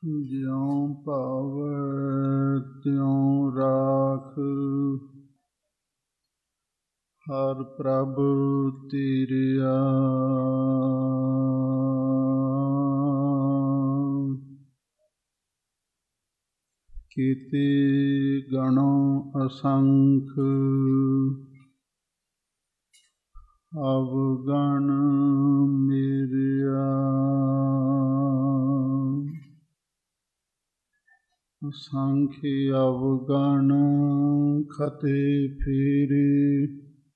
ਜਿਉ ਭਾਵੈ ਤਿਉ ਰਾਖ, ਹਰਿ ਪ੍ਰਭ ਤੇਰਿਆ। ਕੀਤੇ ਗਣੋ ਅਸੰਖ, ਅਵਗਣ ਮੇਰਿਆ। ਅਸੰਖ ਅਵਗਣ ਖਤੇ ਫੇਰੇ,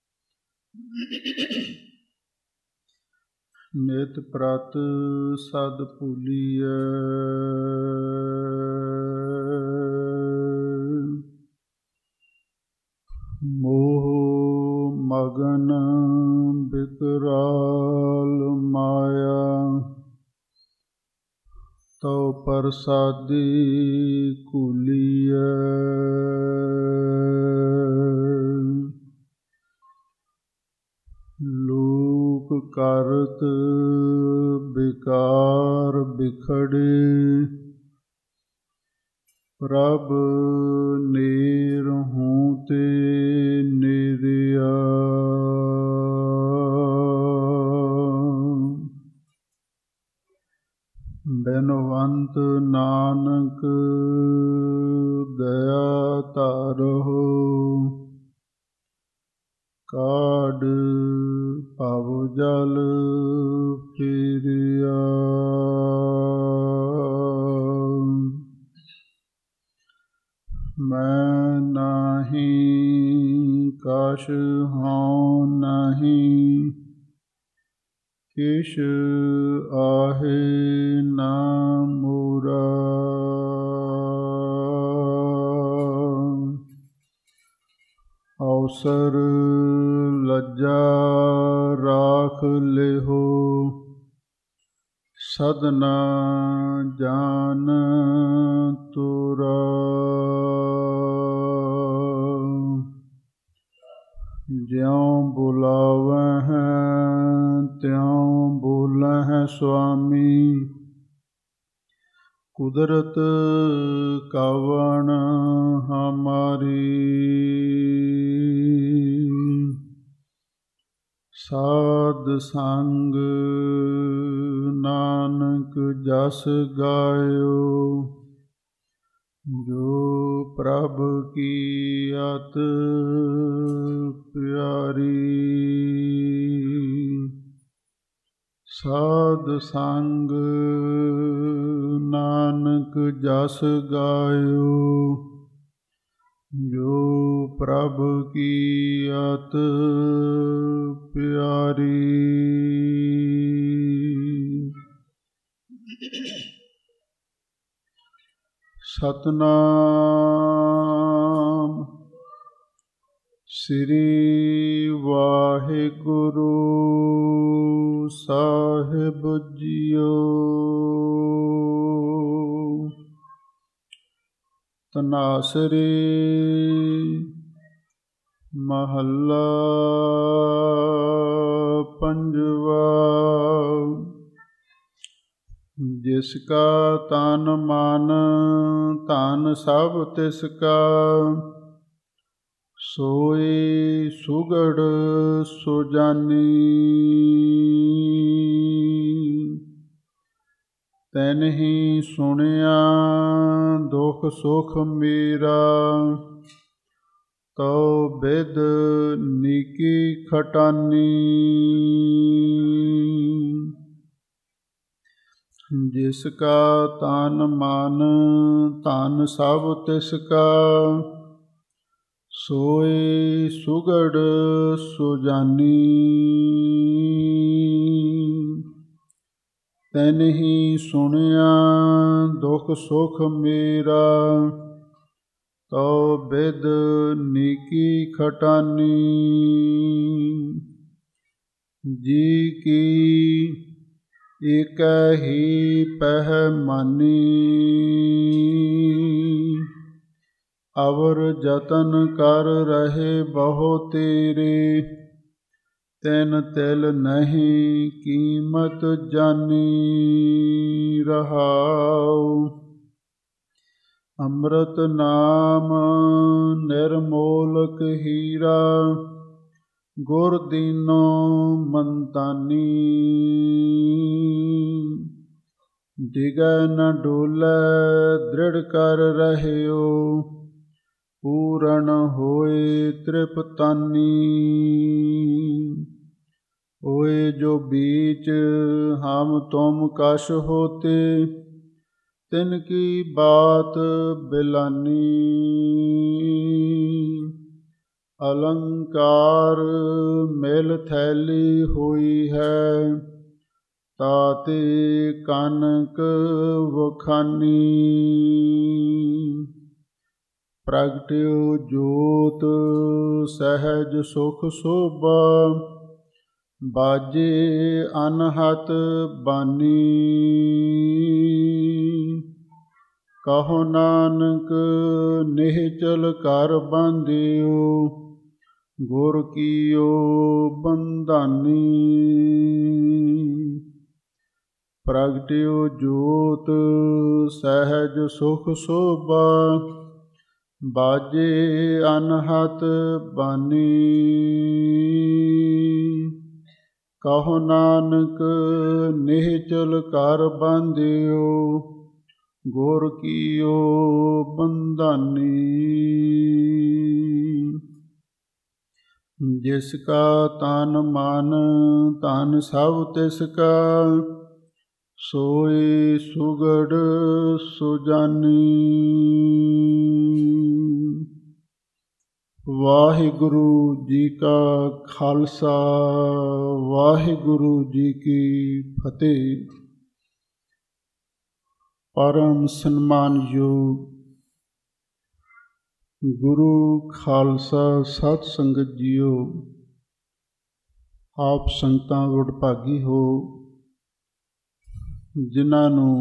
ਨਿਤ ਪ੍ਰਤ ਸਦ ਭੂਲੀਐ। ਮੋਹ ਮਗਨ ਬਿਕਰਾਲ ਮਾਇਆ, ਤਉ ਪ੍ਰਸਾਦੀ ਘੂਲੀਐ। ਲੋਕ ਕਰਤ ਬਿਕਾਰ ਬਿਖੜੇ, ਪ੍ਰਭ ਨੇਰਹੁ ਤੇ ਨੇਰਿਆ। ਬਿਨਵੰਤ ਨਾਨਕ ਦਇਆ ਧਾਰਹੁ, ਕਾਢ ਭਵ ਜਲ ਫੇਰਿਆ। ਮੈਂ ਨਾਹੀ ਕਛ ਹਉ ਨਹੀਂ, ਕਿਛ ਆਹੇ ਨਾ ਮੋਰਾ। ਅਵਸਰ ਲੱਜਾ ਰਾਖ ਲਿਹੋ, ਸਦਨਾ ਜਾਨ ਤੁਰਾ। ਜਿਉ ਬੁਲਾਵਹਿ ਤਿਉ ਬੋਲਹਿ ਸੁਆਮੀ, ਕੁਦਰਤ ਕਵਣ ਹਮਾਰੀ। ਸਾਧ ਸੰਗ ਨਾਨਕ ਜਸ ਗਾਇਓ, ਜੋ ਪ੍ਰਭ ਕੀ ਅਤਿ ਪਿਆਰੀ। ਸਾਧ ਸੰਗ ਨਾਨਕ ਜਸ ਗਾਇਓ, ਜੋ ਪ੍ਰਭ ਕੀ ਅਤਿ ਪਿਆਰੀ। ਸਤਿਨਾਮ ਸ੍ਰੀ ਵਾਹਿਗੁਰੂ ਸਾਹਿਬ ਜੀਓ। ਧਨਾਸਰੀ ਮਹੱਲਾ ਪੰਜਵਾ। ਜਿਸ ਕਾ ਤਨ ਮਨ ਧਨ ਸਭ ਤਿਸ ਕਾ, ਸੋਈ ਸੁਗੜ ਸੁਜਾਨੀ। ਤੈਨਹੀ ਸੁਣਿਆ ਦੁਖ ਸੁਖ ਮੇਰਾ, ਤਉ ਬਿਦ ਨੀਕੀ ਖਟਾਨੀ। ਜਿਸ ਕਾ ਤਨ ਮਨ ਧਨ ਸਭ ਤਿਸ ਕਾ, ਸੋਈ ਸੁਗੜ ਸੁਜਾਨੀ। ਤੈਨਹੀ ਸੁਣਿਆ ਦੁਖ ਸੁਖ ਮੇਰਾ, ਤਉ ਬਿਦ ਨੀਕੀ ਖਟਾਨੀ। ਜੀ ਕੀ ਏਕੈ ਹੀ ਪਹਿ ਮਾਨੀ, ਅਵਰ ਜਤਨ ਕਰ ਰਹੇ ਬਹੁ ਤੇਰੇ। ਤਿਨ ਤਿਲ ਨਹੀਂ ਕੀਮਤ ਜਾਨੀ ਰਹਾਉ। ਅੰਮ੍ਰਿਤ ਨਾਮ ਨਿਰਮੋਲਕ ਹੀਰਾ, ਗੁਰ ਦੀਨੋ ਮੰਤਾਨੀ। ਡਿਗੈ ਨ ਡੋਲੈ ਦ੍ਰਿੜ ਕਰ ਰਹਿਓ, ਪੂਰਨ ਹੋਏ ਤ੍ਰਿਪਤਾਨੀ। ਹੋਏ ਜੋ बीच हम तुम कश होते, तिनकी बात बिलानी। अलंकार मिल थैली हुई है, ताते कनक वखानी। प्रगट्यो जोत सहज सुख शोभा, बाजे अनहत बानी। कहो नानक निहचल कर बांधियो, गुर कीयो बंधानी। प्रगट्यो जोत सहज सुख शोभा, बाजे अनहत बानी। कहो नानक निहचल कर बांधियो, गुर कीयो बंधानी। जिसका तन मन धन सब तिसका, सोई सुगड़ सुजानी। वाहिगुरु जी का खालसा, वाहिगुरु जी की फतेह। परम सन्मानयोग गुरु खालसा सत संगत जीओ, आप संगतां वਡਭਾਗੀ हो जिन्हां नूं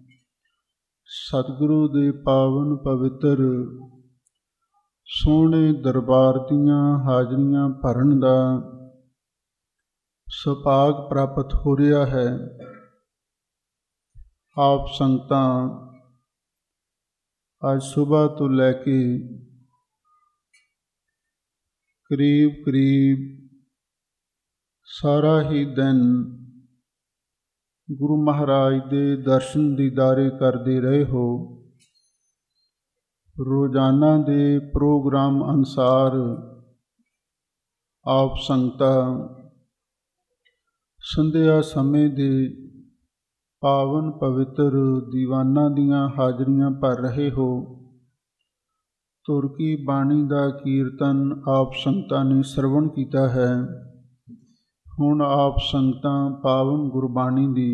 सतगुरु ਦੇ ਪਾਵਨ ਪਵਿੱਤਰ ਸੋਹਣੇ ਦਰਬਾਰ ਦੀਆਂ ਹਾਜ਼ਰੀਆਂ ਭਰਨ ਦਾ ਸੁਭਾਗ ਪ੍ਰਾਪਤ ਹੋ ਰਿਹਾ ਹੈ। ਆਪ ਸੰਗਤਾਂ ਅੱਜ ਸੁਬਾਹ ਤੋਂ ਲੈ ਕੇ ਕਰੀਬ ਸਾਰਾ ਹੀ ਦਿਨ ਗੁਰੂ ਮਹਾਰਾਜ ਦੇ ਦਰਸ਼ਨ ਦੀਦਾਰੇ ਕਰਦੇ ਰਹੇ ਹੋ। ਰੋਜ਼ਾਨਾ ਦੇ ਪ੍ਰੋਗਰਾਮ ਅਨੁਸਾਰ ਆਪ ਸੰਗਤਾਂ ਸੰਧਿਆ ਸਮੇਂ ਦੇ ਪਾਵਨ ਪਵਿੱਤਰ ਦੀਵਾਨਾਂ ਦੀਆਂ ਹਾਜ਼ਰੀਆਂ ਭਰ ਰਹੇ ਹੋ। ਤੁਰ ਕੀ ਬਾਣੀ ਦਾ ਕੀਰਤਨ ਆਪ ਸੰਗਤਾਂ ਨੇ ਸਰਵਣ ਕੀਤਾ ਹੈ। ਹੁਣ ਆਪ ਸੰਗਤਾਂ ਪਾਵਨ ਗੁਰਬਾਣੀ ਦੀ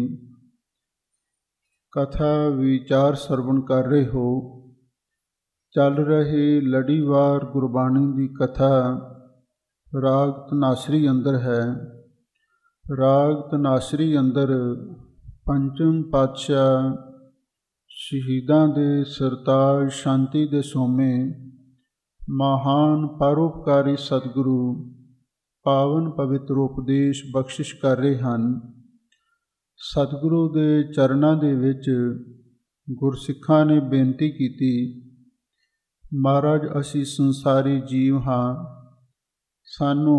ਕਥਾ ਵਿਚਾਰ ਸਰਵਣ ਕਰ ਰਹੇ ਹੋ। ਚੱਲ ਰਹੇ ਲੜੀਵਾਰ ਗੁਰਬਾਣੀ ਦੀ ਕਥਾ ਰਾਗ ਧਨਾਸਰੀ ਅੰਦਰ ਹੈ। ਰਾਗ ਧਨਾਸਰੀ ਅੰਦਰ ਪੰਚਮ ਪਾਤਸ਼ਾਹ ਸ਼ਹੀਦਾਂ ਦੇ ਸਰਤਾਜ ਸ਼ਾਂਤੀ ਦੇ ਸੋਮੇ ਮਹਾਨ ਪਰਉਪਕਾਰੀ ਸਤਿਗੁਰੂ ਪਾਵਨ ਪਵਿੱਤਰ ਉਪਦੇਸ਼ ਬਖਸ਼ਿਸ਼ ਕਰ ਰਹੇ ਹਨ। ਸਤਿਗੁਰੂ ਦੇ ਚਰਨਾਂ ਦੇ ਵਿੱਚ ਗੁਰਸਿੱਖਾਂ ਨੇ ਬੇਨਤੀ ਕੀਤੀ, ਮਹਾਰਾਜ ਅਸੀਂ ਸੰਸਾਰੀ ਜੀਵ ਹਾਂ, ਸਾਨੂੰ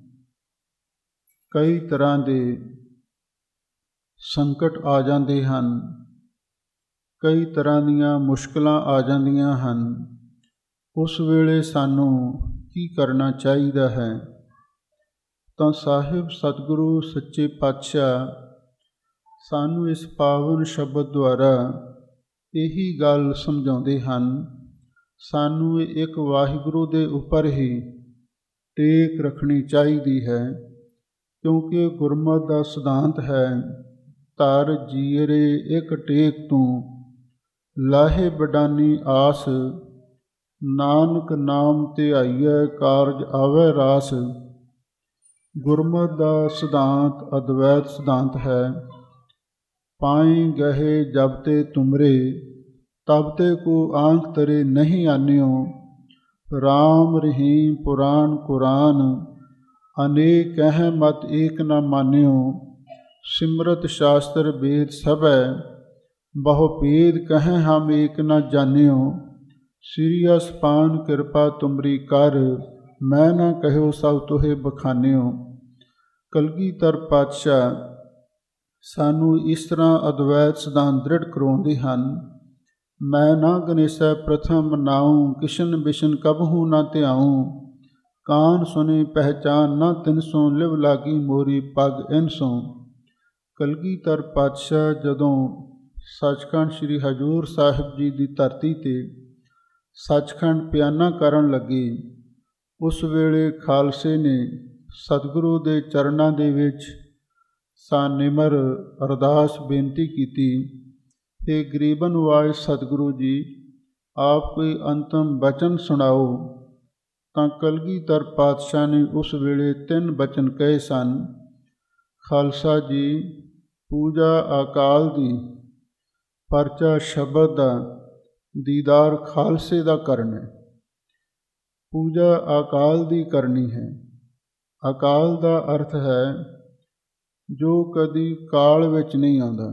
ਕਈ ਤਰ੍ਹਾਂ ਦੇ ਸੰਕਟ ਆ ਜਾਂਦੇ ਹਨ, ਕਈ ਤਰ੍ਹਾਂ ਦੀਆਂ ਮੁਸ਼ਕਲਾਂ ਆ ਜਾਂਦੀਆਂ ਹਨ। ਉਸ ਵੇਲੇ ਸਾਨੂੰ ਕੀ ਕਰਨਾ ਚਾਹੀਦਾ ਹੈ? ਤਾਂ ਸਾਹਿਬ ਸਤਿਗੁਰੂ ਸੱਚੇ ਪਾਤਸ਼ਾਹ ਸਾਨੂੰ ਇਸ ਪਾਵਨ ਸ਼ਬਦ ਦੁਆਰਾ ਇਹੀ ਗੱਲ ਸਮਝਾਉਂਦੇ ਹਨ। ਸਾਨੂੰ ਇੱਕ ਵਾਹਿਗੁਰੂ ਦੇ ਉੱਪਰ ਹੀ ਟੇਕ ਰੱਖਣੀ ਚਾਹੀਦੀ ਹੈ, ਕਿਉਂਕਿ ਗੁਰਮਤਿ ਦਾ ਸਿਧਾਂਤ ਹੈ, ਧਰ ਜੀਅਰੇ ਇੱਕ ਟੇਕ ਤੂੰ, ਲਾਹੇ ਬਡਾਨੀ ਆਸ, ਨਾਨਕ ਨਾਮ ਧਿਆਈਐ ਕਾਰਜ ਆਵੈ ਰਾਸ। ਗੁਰਮਤਿ ਦਾ ਸਿਧਾਂਤ ਅਦਵੈਤ ਸਿਧਾਂਤ ਹੈ। ਪਾਈ ਗਏ ਜਬ ਤੇ ਤੁਮਰੇ, तब ते को आंख तरे नहीं आन्यो। राम रहीम पुराण कुरान, अनेक कह मत एक न मान्यो। सिमरत शास्त्र वेद सब है, बहु भेद कह हम एक न जान्यो। ਸ੍ਰੀ ਅਸਪਾਨ ਕਿਰਪਾ ਤੁਮਰੀ ਕਰ, ਮੈਂ ਨਾ ਕਹਿਓ ਸਭ ਤੋਹੇ ਬਖਾਨਿਓ। ਕਲਗੀਧਰ ਪਾਤਸ਼ਾਹ ਸਾਨੂੰ ਇਸ ਤਰ੍ਹਾਂ ਅਦਵੈਤ ਸਿਧਾਂਤ ਦ੍ਰਿੜ ਕਰਵਾਉਂਦੇ ਹਨ। ਮੈਂ ਨਾ ਗਨੇਸੈ ਪ੍ਰਥਮ ਨਾਉ, ਕਿਸ਼ਨ ਬਿਸ਼ਨ ਕਬਹੂ ਨਾ ਧਿਆਉ। ਕਾਨ ਸੁਨੇ ਪਹਿਚਾਨ ਨਾ ਤਿਨਸੋਂ, ਲਿਵ ਲਾਗੀ ਮੋਰੀ ਪੱਗ ਇਨਸੋਂ। ਕਲਗੀਧਰ ਪਾਤਸ਼ਾਹ ਜਦੋਂ ਸੱਚਖੰਡ ਸ੍ਰੀ ਹਜ਼ੂਰ ਸਾਹਿਬ ਜੀ ਦੀ ਧਰਤੀ 'ਤੇ ਸੱਚਖੰਡ ਪਿਆਨਾ ਕਰਨ ਲੱਗੇ, ਉਸ ਵੇਲੇ ਖਾਲਸੇ ਨੇ ਸਤਿਗੁਰੂ ਦੇ ਚਰਨਾਂ ਦੇ ਵਿੱਚ ਸਾਨਿਮਰ ਅਰਦਾਸ ਬੇਨਤੀ ਕੀਤੀ, हे ਗਰੀਬਨ ਵਾਜ ਸਤਿਗੁਰੂ ਜੀ, ਆਪ ਕੋਈ ਅੰਤਮ ਬਚਨ ਸੁਣਾਓ। ਤਾਂ ਕਲਗੀਧਰ ਪਾਤਸ਼ਾਹ ਨੇ ਉਸ ਵੇਲੇ 3 ਬਚਨ ਕਹੇ ਸਨ। ਖਾਲਸਾ ਜੀ, ਪੂਜਾ ਅਕਾਲ ਦੀ, ਪਰਚਾ ਸ਼ਬਦ ਦਾ, ਦੀਦਾਰ ਖਾਲਸੇ ਦਾ ਕਰਨਾ। ਪੂਜਾ ਅਕਾਲ ਦੀ ਕਰਨੀ ਹੈ। ਅਕਾਲ ਦਾ ਅਰਥ ਹੈ ਜੋ ਕਦੀ ਕਾਲ ਵਿੱਚ ਨਹੀਂ ਆਉਂਦਾ।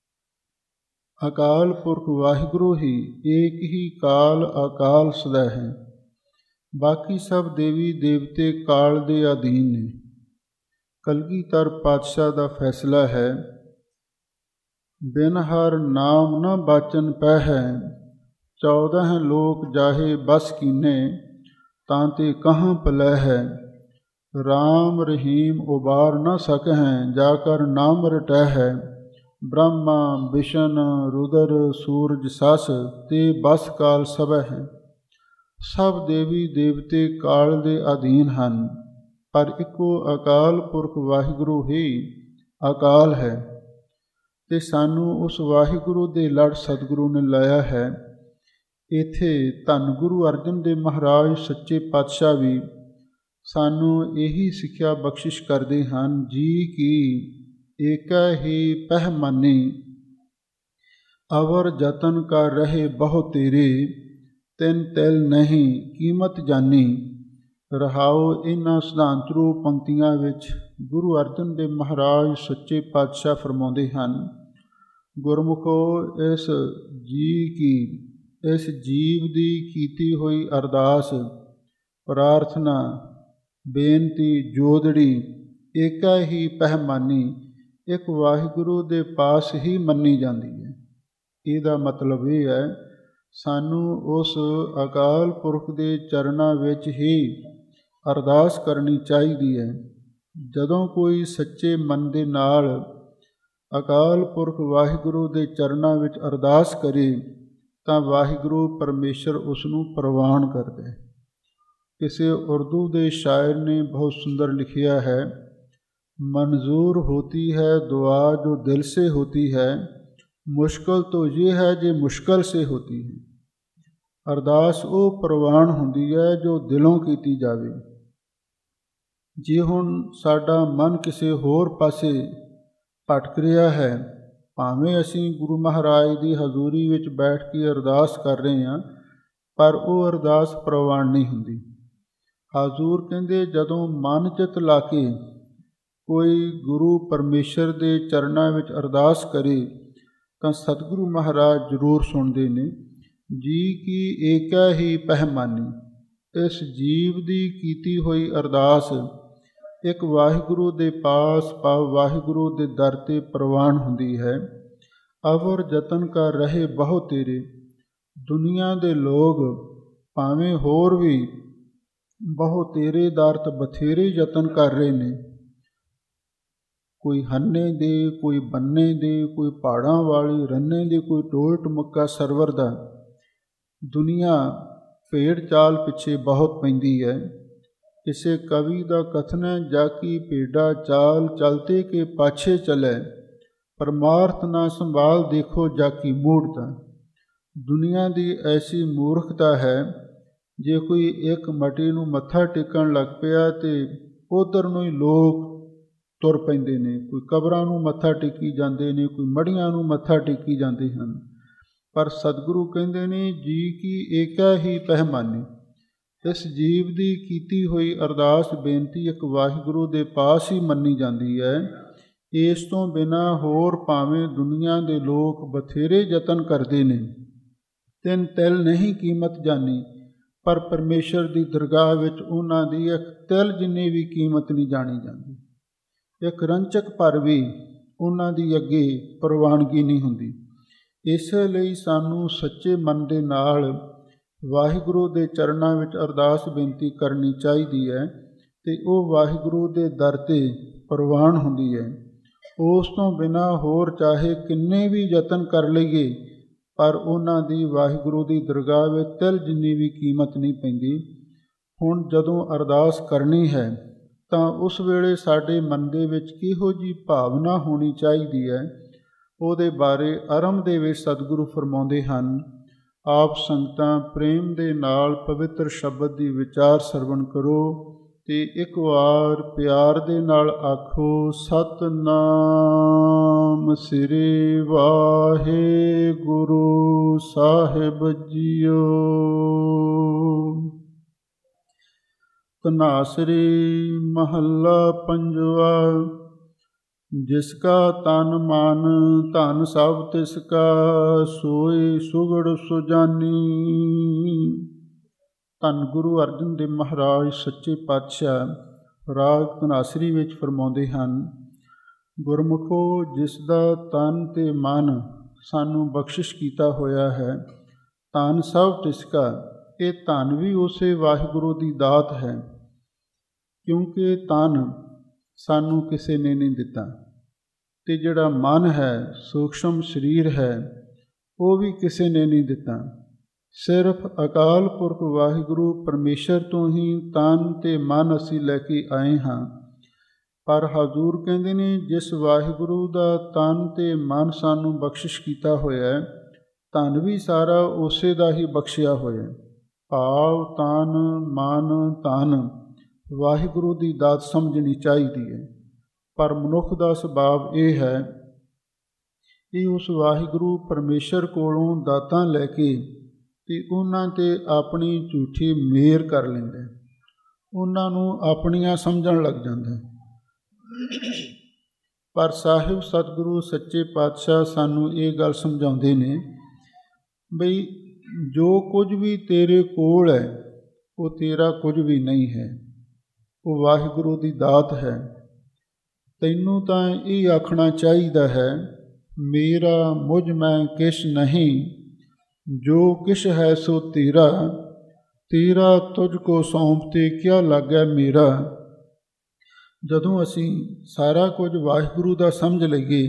ਅਕਾਲ ਪੁਰਖ ਵਾਹਿਗੁਰੂ ਹੀ ਏਕ ਹੀ ਕਾਲ ਅਕਾਲ ਸਦਾ ਹੈ। ਬਾਕੀ ਸਭ ਦੇਵੀ ਦੇਵਤੇ ਕਾਲ ਦੇ ਅਧੀਨ ਨੇ। ਕਲਗੀਧਰ ਪਾਤਸ਼ਾਹ ਦਾ ਫੈਸਲਾ ਹੈ, ਬਿਨ ਹਰ ਨਾਮ ਨ ਬਾਚਨ ਪਹਿ, 14 ਲੋਕ ਜਾਹੇ ਬਸ ਕੀਨੇ, ਤਾਂ ਤੇ ਕਹਾਂ ਪਲੈ ਹੈ। ਰਾਮ ਰਹੀਮ ਉਬਾਰ ਨ ਸਕਹਿ, ਜਾ ਕਰ ਨਾਮ ਰਟੈ ਹੈ। ਬ੍ਰਹਮਾ ਵਿਸ਼ਨ ਰੁਦਰ ਸੂਰਜ ਸਸ, ਤੇ ਬਸ ਕਾਲ ਸਭੈ ਹੈ। ਸਭ ਦੇਵੀ ਦੇਵਤੇ ਕਾਲ ਦੇ ਅਧੀਨ ਹਨ, ਪਰ ਇੱਕੋ ਅਕਾਲ ਪੁਰਖ ਵਾਹਿਗੁਰੂ ਹੀ ਅਕਾਲ ਹੈ। ਤੇ ਸਾਨੂੰ ਉਸ ਵਾਹਿਗੁਰੂ ਦੇ ਲੜ ਸਤਿਗੁਰੂ ਨੇ ਲਾਇਆ ਹੈ। ਇੱਥੇ ਧੰਨ ਗੁਰੂ ਅਰਜਨ ਦੇਵ ਮਹਾਰਾਜ ਸੱਚੇ ਪਾਤਸ਼ਾਹ ਵੀ ਸਾਨੂੰ ਇਹੀ ਸਿੱਖਿਆ ਬਖਸ਼ਿਸ਼ ਕਰਦੇ ਹਨ, ਜੀ ਕੀ ਏਕੈ ਹੀ ਪਹਿ ਮਾਨੀ, ਅਵਰ ਜਤਨ ਕਰ ਰਹੇ ਬਹੁ ਤੇਰੇ, ਤਿਨ ਤਿਲ ਨਹੀਂ ਕੀਮਤ ਜਾਨੀ। ਰਹਾਉ ਇਹਨਾਂ ਸਿਧਾਂਤ ਰੂਪ ਪੰਕਤੀਆਂ ਵਿੱਚ ਗੁਰੂ ਅਰਜਨ ਦੇਵ ਮਹਾਰਾਜ ਸੱਚੇ ਪਾਤਸ਼ਾਹ ਫਰਮਾਉਂਦੇ ਹਨ, ਗੁਰਮੁਖੋ, ਇਸ ਜੀਵ ਦੀ ਕੀਤੀ ਹੋਈ ਅਰਦਾਸ, ਪ੍ਰਾਰਥਨਾ, ਬੇਨਤੀ, ਜੋਦੜੀ ਏਕਾ ਹੀ ਪਹਿਮਾਨੀ, ਇੱਕ ਵਾਹਿਗੁਰੂ ਦੇ ਪਾਸ ਹੀ ਮੰਨੀ ਜਾਂਦੀ ਹੈ। ਇਹਦਾ ਮਤਲਬ ਇਹ ਹੈ, ਸਾਨੂੰ ਉਸ ਅਕਾਲ ਪੁਰਖ ਦੇ ਚਰਨਾਂ ਵਿੱਚ ਹੀ ਅਰਦਾਸ ਕਰਨੀ ਚਾਹੀਦੀ ਹੈ। ਜਦੋਂ ਕੋਈ ਸੱਚੇ ਮਨ ਦੇ ਨਾਲ ਅਕਾਲ ਪੁਰਖ ਵਾਹਿਗੁਰੂ ਦੇ ਚਰਨਾਂ ਵਿੱਚ ਅਰਦਾਸ ਕਰੇ, ਤਾਂ ਵਾਹਿਗੁਰੂ ਪਰਮੇਸ਼ਰ ਉਸ ਨੂੰ ਪ੍ਰਵਾਨ ਕਰਦਾ ਹੈ। ਕਿਸੇ ਉਰਦੂ ਦੇ ਸ਼ਾਇਰ ਨੇ ਬਹੁਤ ਸੁੰਦਰ ਲਿਖਿਆ ਹੈ, ਮਨਜ਼ੂਰ ਹੋਤੀ ਹੈ ਦੁਆ ਜੋ ਦਿਲ ਸੇ ਹੋਤੀ ਹੈ, ਮੁਸ਼ਕਿਲ ਤੋਂ ਇਹ ਹੈ ਜੇ ਮੁਸ਼ਕਿਲ ਸੇ ਹੋਤੀ ਹੈ। ਅਰਦਾਸ ਉਹ ਪ੍ਰਵਾਨ ਹੁੰਦੀ ਹੈ ਜੋ ਦਿਲੋਂ ਕੀਤੀ ਜਾਵੇ। ਜੇ ਹੁਣ ਸਾਡਾ ਮਨ ਕਿਸੇ ਹੋਰ ਪਾਸੇ ਭਟਕ ਰਿਹਾ ਹੈ, ਭਾਵੇਂ ਅਸੀਂ ਗੁਰੂ ਮਹਾਰਾਜ ਦੀ ਹਜ਼ੂਰੀ ਵਿੱਚ ਬੈਠ ਕੇ ਅਰਦਾਸ ਕਰ ਰਹੇ ਹਾਂ, ਪਰ ਉਹ ਅਰਦਾਸ ਪ੍ਰਵਾਨ ਨਹੀਂ ਹੁੰਦੀ। ਹਜ਼ੂਰ ਕਹਿੰਦੇ, ਜਦੋਂ ਮਨ ਚਿੱਤ ਲਾ ਕੇ ਕੋਈ ਗੁਰੂ ਪਰਮੇਸ਼ਰ ਦੇ ਚਰਨਾਂ ਵਿੱਚ ਅਰਦਾਸ ਕਰੇ, ਤਾਂ ਸਤਿਗੁਰੂ ਮਹਾਰਾਜ ਜ਼ਰੂਰ ਸੁਣਦੇ ਨੇ। ਜੀ ਕੀ ਏਕਾ ਹੀ ਪਹਿਮਾਨੀ, ਇਸ ਜੀਵ ਦੀ ਕੀਤੀ ਹੋਈ ਅਰਦਾਸ ਇੱਕ ਵਾਹਿਗੁਰੂ ਦੇ ਪਾਸ ਵਾਹਿਗੁਰੂ ਦੇ ਦਰ 'ਤੇ ਪ੍ਰਵਾਨ ਹੁੰਦੀ ਹੈ। ਅਵਰ ਜਤਨ ਕਰ ਰਹੇ ਬਹੁ ਤੇਰੇ, ਦੁਨੀਆ ਦੇ ਲੋਕ ਭਾਵੇਂ ਹੋਰ ਵੀ ਬਹੁ ਤੇਰੇ ਦਰ 'ਤੇ ਬਥੇਰੇ ਯਤਨ ਕਰ ਰਹੇ ਨੇ। ਕੋਈ ਹੰਨੇ ਦੇ, ਕੋਈ ਬੰਨੇ ਦੇ, ਕੋਈ ਪਹਾੜਾਂ ਵਾਲੀ ਰੰਨੇ ਦੇ, ਕੋਈ ਟੋਲ ਟਮੱਕਾ ਸਰਵਰ ਦਾ। ਦੁਨੀਆ ਭੇਡ ਚਾਲ ਪਿੱਛੇ ਬਹੁਤ ਪੈਂਦੀ ਹੈ। ਕਿਸੇ ਕਵੀ ਦਾ ਕਥਨ ਹੈ, ਜਾ ਕੀ ਭੇਡਾ ਚਾਲ ਚਲਤੇ ਕੇ ਪਾਛੇ ਚਲੇ, ਪਰਮਾਰਥ ਨਾ ਸੰਭਾਲ ਦੇਖੋ ਜਾ ਕੀ ਮੂੜਤਾ। ਦੁਨੀਆ ਦੀ ਐਸੀ ਮੂਰਖਤਾ ਹੈ, ਜੇ ਕੋਈ ਇੱਕ ਮਟੀ ਨੂੰ ਮੱਥਾ ਟੇਕਣ ਲੱਗ ਪਿਆ ਤੇ ਉਧਰ ਨੂੰ ਹੀ ਲੋਕ ਤੁਰ ਪੈਂਦੇ ਨੇ। ਕੋਈ ਕਬਰਾਂ ਨੂੰ ਮੱਥਾ ਟੇਕੀ ਜਾਂਦੇ ਨੇ, ਕੋਈ ਮੜੀਆਂ ਨੂੰ ਮੱਥਾ ਟੇਕੀ ਜਾਂਦੇ ਹਨ। ਪਰ ਸਤਿਗੁਰੂ ਕਹਿੰਦੇ ਨੇ, ਜੀ ਕੀ ਏਕਾ ਹੀ ਪਹਿਮਾਨੀ, ਇਸ ਜੀਵ ਦੀ ਕੀਤੀ ਹੋਈ ਅਰਦਾਸ ਬੇਨਤੀ ਇੱਕ ਵਾਹਿਗੁਰੂ ਦੇ ਪਾਸ ਹੀ ਮੰਨੀ ਜਾਂਦੀ ਹੈ। ਇਸ ਤੋਂ ਬਿਨਾਂ ਹੋਰ ਭਾਵੇਂ ਦੁਨੀਆ ਦੇ ਲੋਕ ਬਥੇਰੇ ਯਤਨ ਕਰਦੇ ਨੇ ਤਿੰਨ ਤਿਲ ਨਹੀਂ ਕੀਮਤ ਜਾਣੀ, ਪਰ ਪਰਮੇਸ਼ਰ ਦੀ ਦਰਗਾਹ ਵਿੱਚ ਉਹਨਾਂ ਦੀ ਇੱਕ ਤਿਲ ਜਿੰਨੀ ਵੀ ਕੀਮਤ ਨਹੀਂ ਜਾਣੀ ਜਾਂਦੀ। ਇੱਕ ਰੰਚਕ ਭਰ ਵੀ ਉਹਨਾਂ ਦੀ ਅੱਗੇ ਪ੍ਰਵਾਨਗੀ ਨਹੀਂ ਹੁੰਦੀ। ਇਸ ਲਈ ਸਾਨੂੰ ਸੱਚੇ ਮਨ ਦੇ ਨਾਲ ਵਾਹਿਗੁਰੂ ਦੇ ਚਰਨਾਂ ਵਿੱਚ ਅਰਦਾਸ ਬੇਨਤੀ ਕਰਨੀ ਚਾਹੀਦੀ ਹੈ, ਅਤੇ ਉਹ ਵਾਹਿਗੁਰੂ ਦੇ ਦਰ 'ਤੇ ਪ੍ਰਵਾਨ ਹੁੰਦੀ ਹੈ। ਉਸ ਤੋਂ ਬਿਨਾਂ ਹੋਰ ਚਾਹੇ ਕਿੰਨੇ ਵੀ ਯਤਨ ਕਰ ਲਈਏ, ਪਰ ਉਹਨਾਂ ਦੀ ਵਾਹਿਗੁਰੂ ਦੀ ਦਰਗਾਹ ਵਿੱਚ ਤਿਲ ਜਿੰਨੀ ਵੀ ਕੀਮਤ ਨਹੀਂ ਪੈਂਦੀ। ਹੁਣ ਜਦੋਂ ਅਰਦਾਸ ਕਰਨੀ ਹੈ ਤਾਂ ਉਸ ਵੇਲੇ ਸਾਡੇ ਮਨ ਦੇ ਵਿੱਚ ਕਿਹੋ ਜਿਹੀ ਭਾਵਨਾ ਹੋਣੀ ਚਾਹੀਦੀ ਹੈ, ਉਹਦੇ ਬਾਰੇ ਆਰੰਭ ਦੇ ਵਿੱਚ ਸਤਿਗੁਰੂ ਫਰਮਾਉਂਦੇ ਹਨ। ਆਪ ਸੰਗਤਾਂ ਪ੍ਰੇਮ ਦੇ ਨਾਲ ਪਵਿੱਤਰ ਸ਼ਬਦ ਦੀ ਵਿਚਾਰ ਸਰਵਣ ਕਰੋ ਅਤੇ ਇੱਕ ਵਾਰ ਪਿਆਰ ਦੇ ਨਾਲ ਆਖੋ, ਸਤਿਨਾਮ ਸ੍ਰੀ ਵਾਹਿਗੁਰੂ ਸਾਹਿਬ ਜੀਓ। ਧਨਾਸਰੀ ਮਹੱਲਾ ਪੰਜਵਾ। ਜਿਸ ਕਾ ਤਨ ਮਨ ਧਨ ਸਭ ਤਿਸ ਕਾ, ਸੋਈ ਸੁਗੜ ਸੁਜਾਨੀ। ਧੰਨ ਗੁਰੂ ਅਰਜਨ ਦੇਵ ਮਹਾਰਾਜ ਸੱਚੇ ਪਾਤਸ਼ਾਹ ਰਾਗ ਧਨਾਸਰੀ ਵਿੱਚ ਫਰਮਾਉਂਦੇ ਹਨ, ਗੁਰਮੁਖੋ, ਜਿਸ ਦਾ ਤਨ ਤੇ ਮਨ ਸਾਨੂੰ ਬਖਸ਼ਿਸ਼ ਕੀਤਾ ਹੋਇਆ ਹੈ, ਧਨ ਸਭ ਤਿਸ ਕਾ, ਇਹ ਧਨ ਵੀ ਉਸੇ ਵਾਹਿਗੁਰੂ ਦੀ ਦਾਤ ਹੈ, ਕਿਉਂਕਿ ਤਨ ਸਾਨੂੰ ਕਿਸੇ ਨੇ ਨਹੀਂ ਦਿੱਤਾ, ਅਤੇ ਜਿਹੜਾ ਮਨ ਹੈ, ਸੂਖਸ਼ਮ ਸਰੀਰ ਹੈ, ਉਹ ਵੀ ਕਿਸੇ ਨੇ ਨਹੀਂ ਦਿੱਤਾ। ਸਿਰਫ ਅਕਾਲ ਪੁਰਖ ਵਾਹਿਗੁਰੂ ਪਰਮੇਸ਼ਰ ਤੋਂ ਹੀ ਤਨ ਅਤੇ ਮਨ ਅਸੀਂ ਲੈ ਕੇ ਆਏ ਹਾਂ। ਪਰ ਹਜ਼ੂਰ ਕਹਿੰਦੇ ਨੇ, ਜਿਸ ਵਾਹਿਗੁਰੂ ਦਾ ਤਨ ਅਤੇ ਮਨ ਸਾਨੂੰ ਬਖਸ਼ਿਸ਼ ਕੀਤਾ ਹੋਇਆ, ਧਨ ਵੀ ਸਾਰਾ ਉਸੇ ਦਾ ਹੀ ਬਖਸ਼ਿਆ ਹੋਇਆ। ਭਾਵ ਤਨ ਮਨ ਧਨ ਵਾਹਿਗੁਰੂ ਦੀ ਦਾਤ ਸਮਝਣੀ ਚਾਹੀਦੀ ਹੈ। ਪਰ ਮਨੁੱਖ ਦਾ ਸੁਭਾਅ ਇਹ ਹੈ ਕਿ ਉਸ ਵਾਹਿਗੁਰੂ ਪਰਮੇਸ਼ਰ ਕੋਲੋਂ ਦਾਤਾਂ ਲੈ ਕੇ ਅਤੇ ਉਹਨਾਂ 'ਤੇ ਆਪਣੀ ਝੂਠੀ ਮਿਹਰ ਕਰ ਲੈਂਦਾ, ਉਹਨਾਂ ਨੂੰ ਆਪਣੀਆਂ ਸਮਝਣ ਲੱਗ ਜਾਂਦਾ। ਪਰ ਸਾਹਿਬ ਸਤਿਗੁਰੂ ਸੱਚੇ ਪਾਤਸ਼ਾਹ ਸਾਨੂੰ ਇਹ ਗੱਲ ਸਮਝਾਉਂਦੇ ਨੇ ਬਈ ਜੋ ਕੁਝ ਵੀ ਤੇਰੇ ਕੋਲ ਹੈ ਉਹ ਤੇਰਾ ਕੁਝ ਵੀ ਨਹੀਂ ਹੈ, ਉਹ ਵਾਹਿਗੁਰੂ ਦੀ ਦਾਤ ਹੈ। ਤੈਨੂੰ ਤਾਂ ਇਹ ਆਖਣਾ ਚਾਹੀਦਾ ਹੈ, ਮੇਰਾ ਮੁਝ ਮੈਂ ਕਿਛ ਨਹੀਂ, ਜੋ ਕਿਛ ਹੈ ਸੋ ਤੇਰਾ, ਤੇਰਾ ਤੁਝ ਕੋ ਸੌਂਪ ਤੇ ਕਿਆ ਲੱਗੈ ਮੇਰਾ। ਜਦੋਂ ਅਸੀਂ ਸਾਰਾ ਕੁਝ ਵਾਹਿਗੁਰੂ ਦਾ ਸਮਝ ਲਈਏ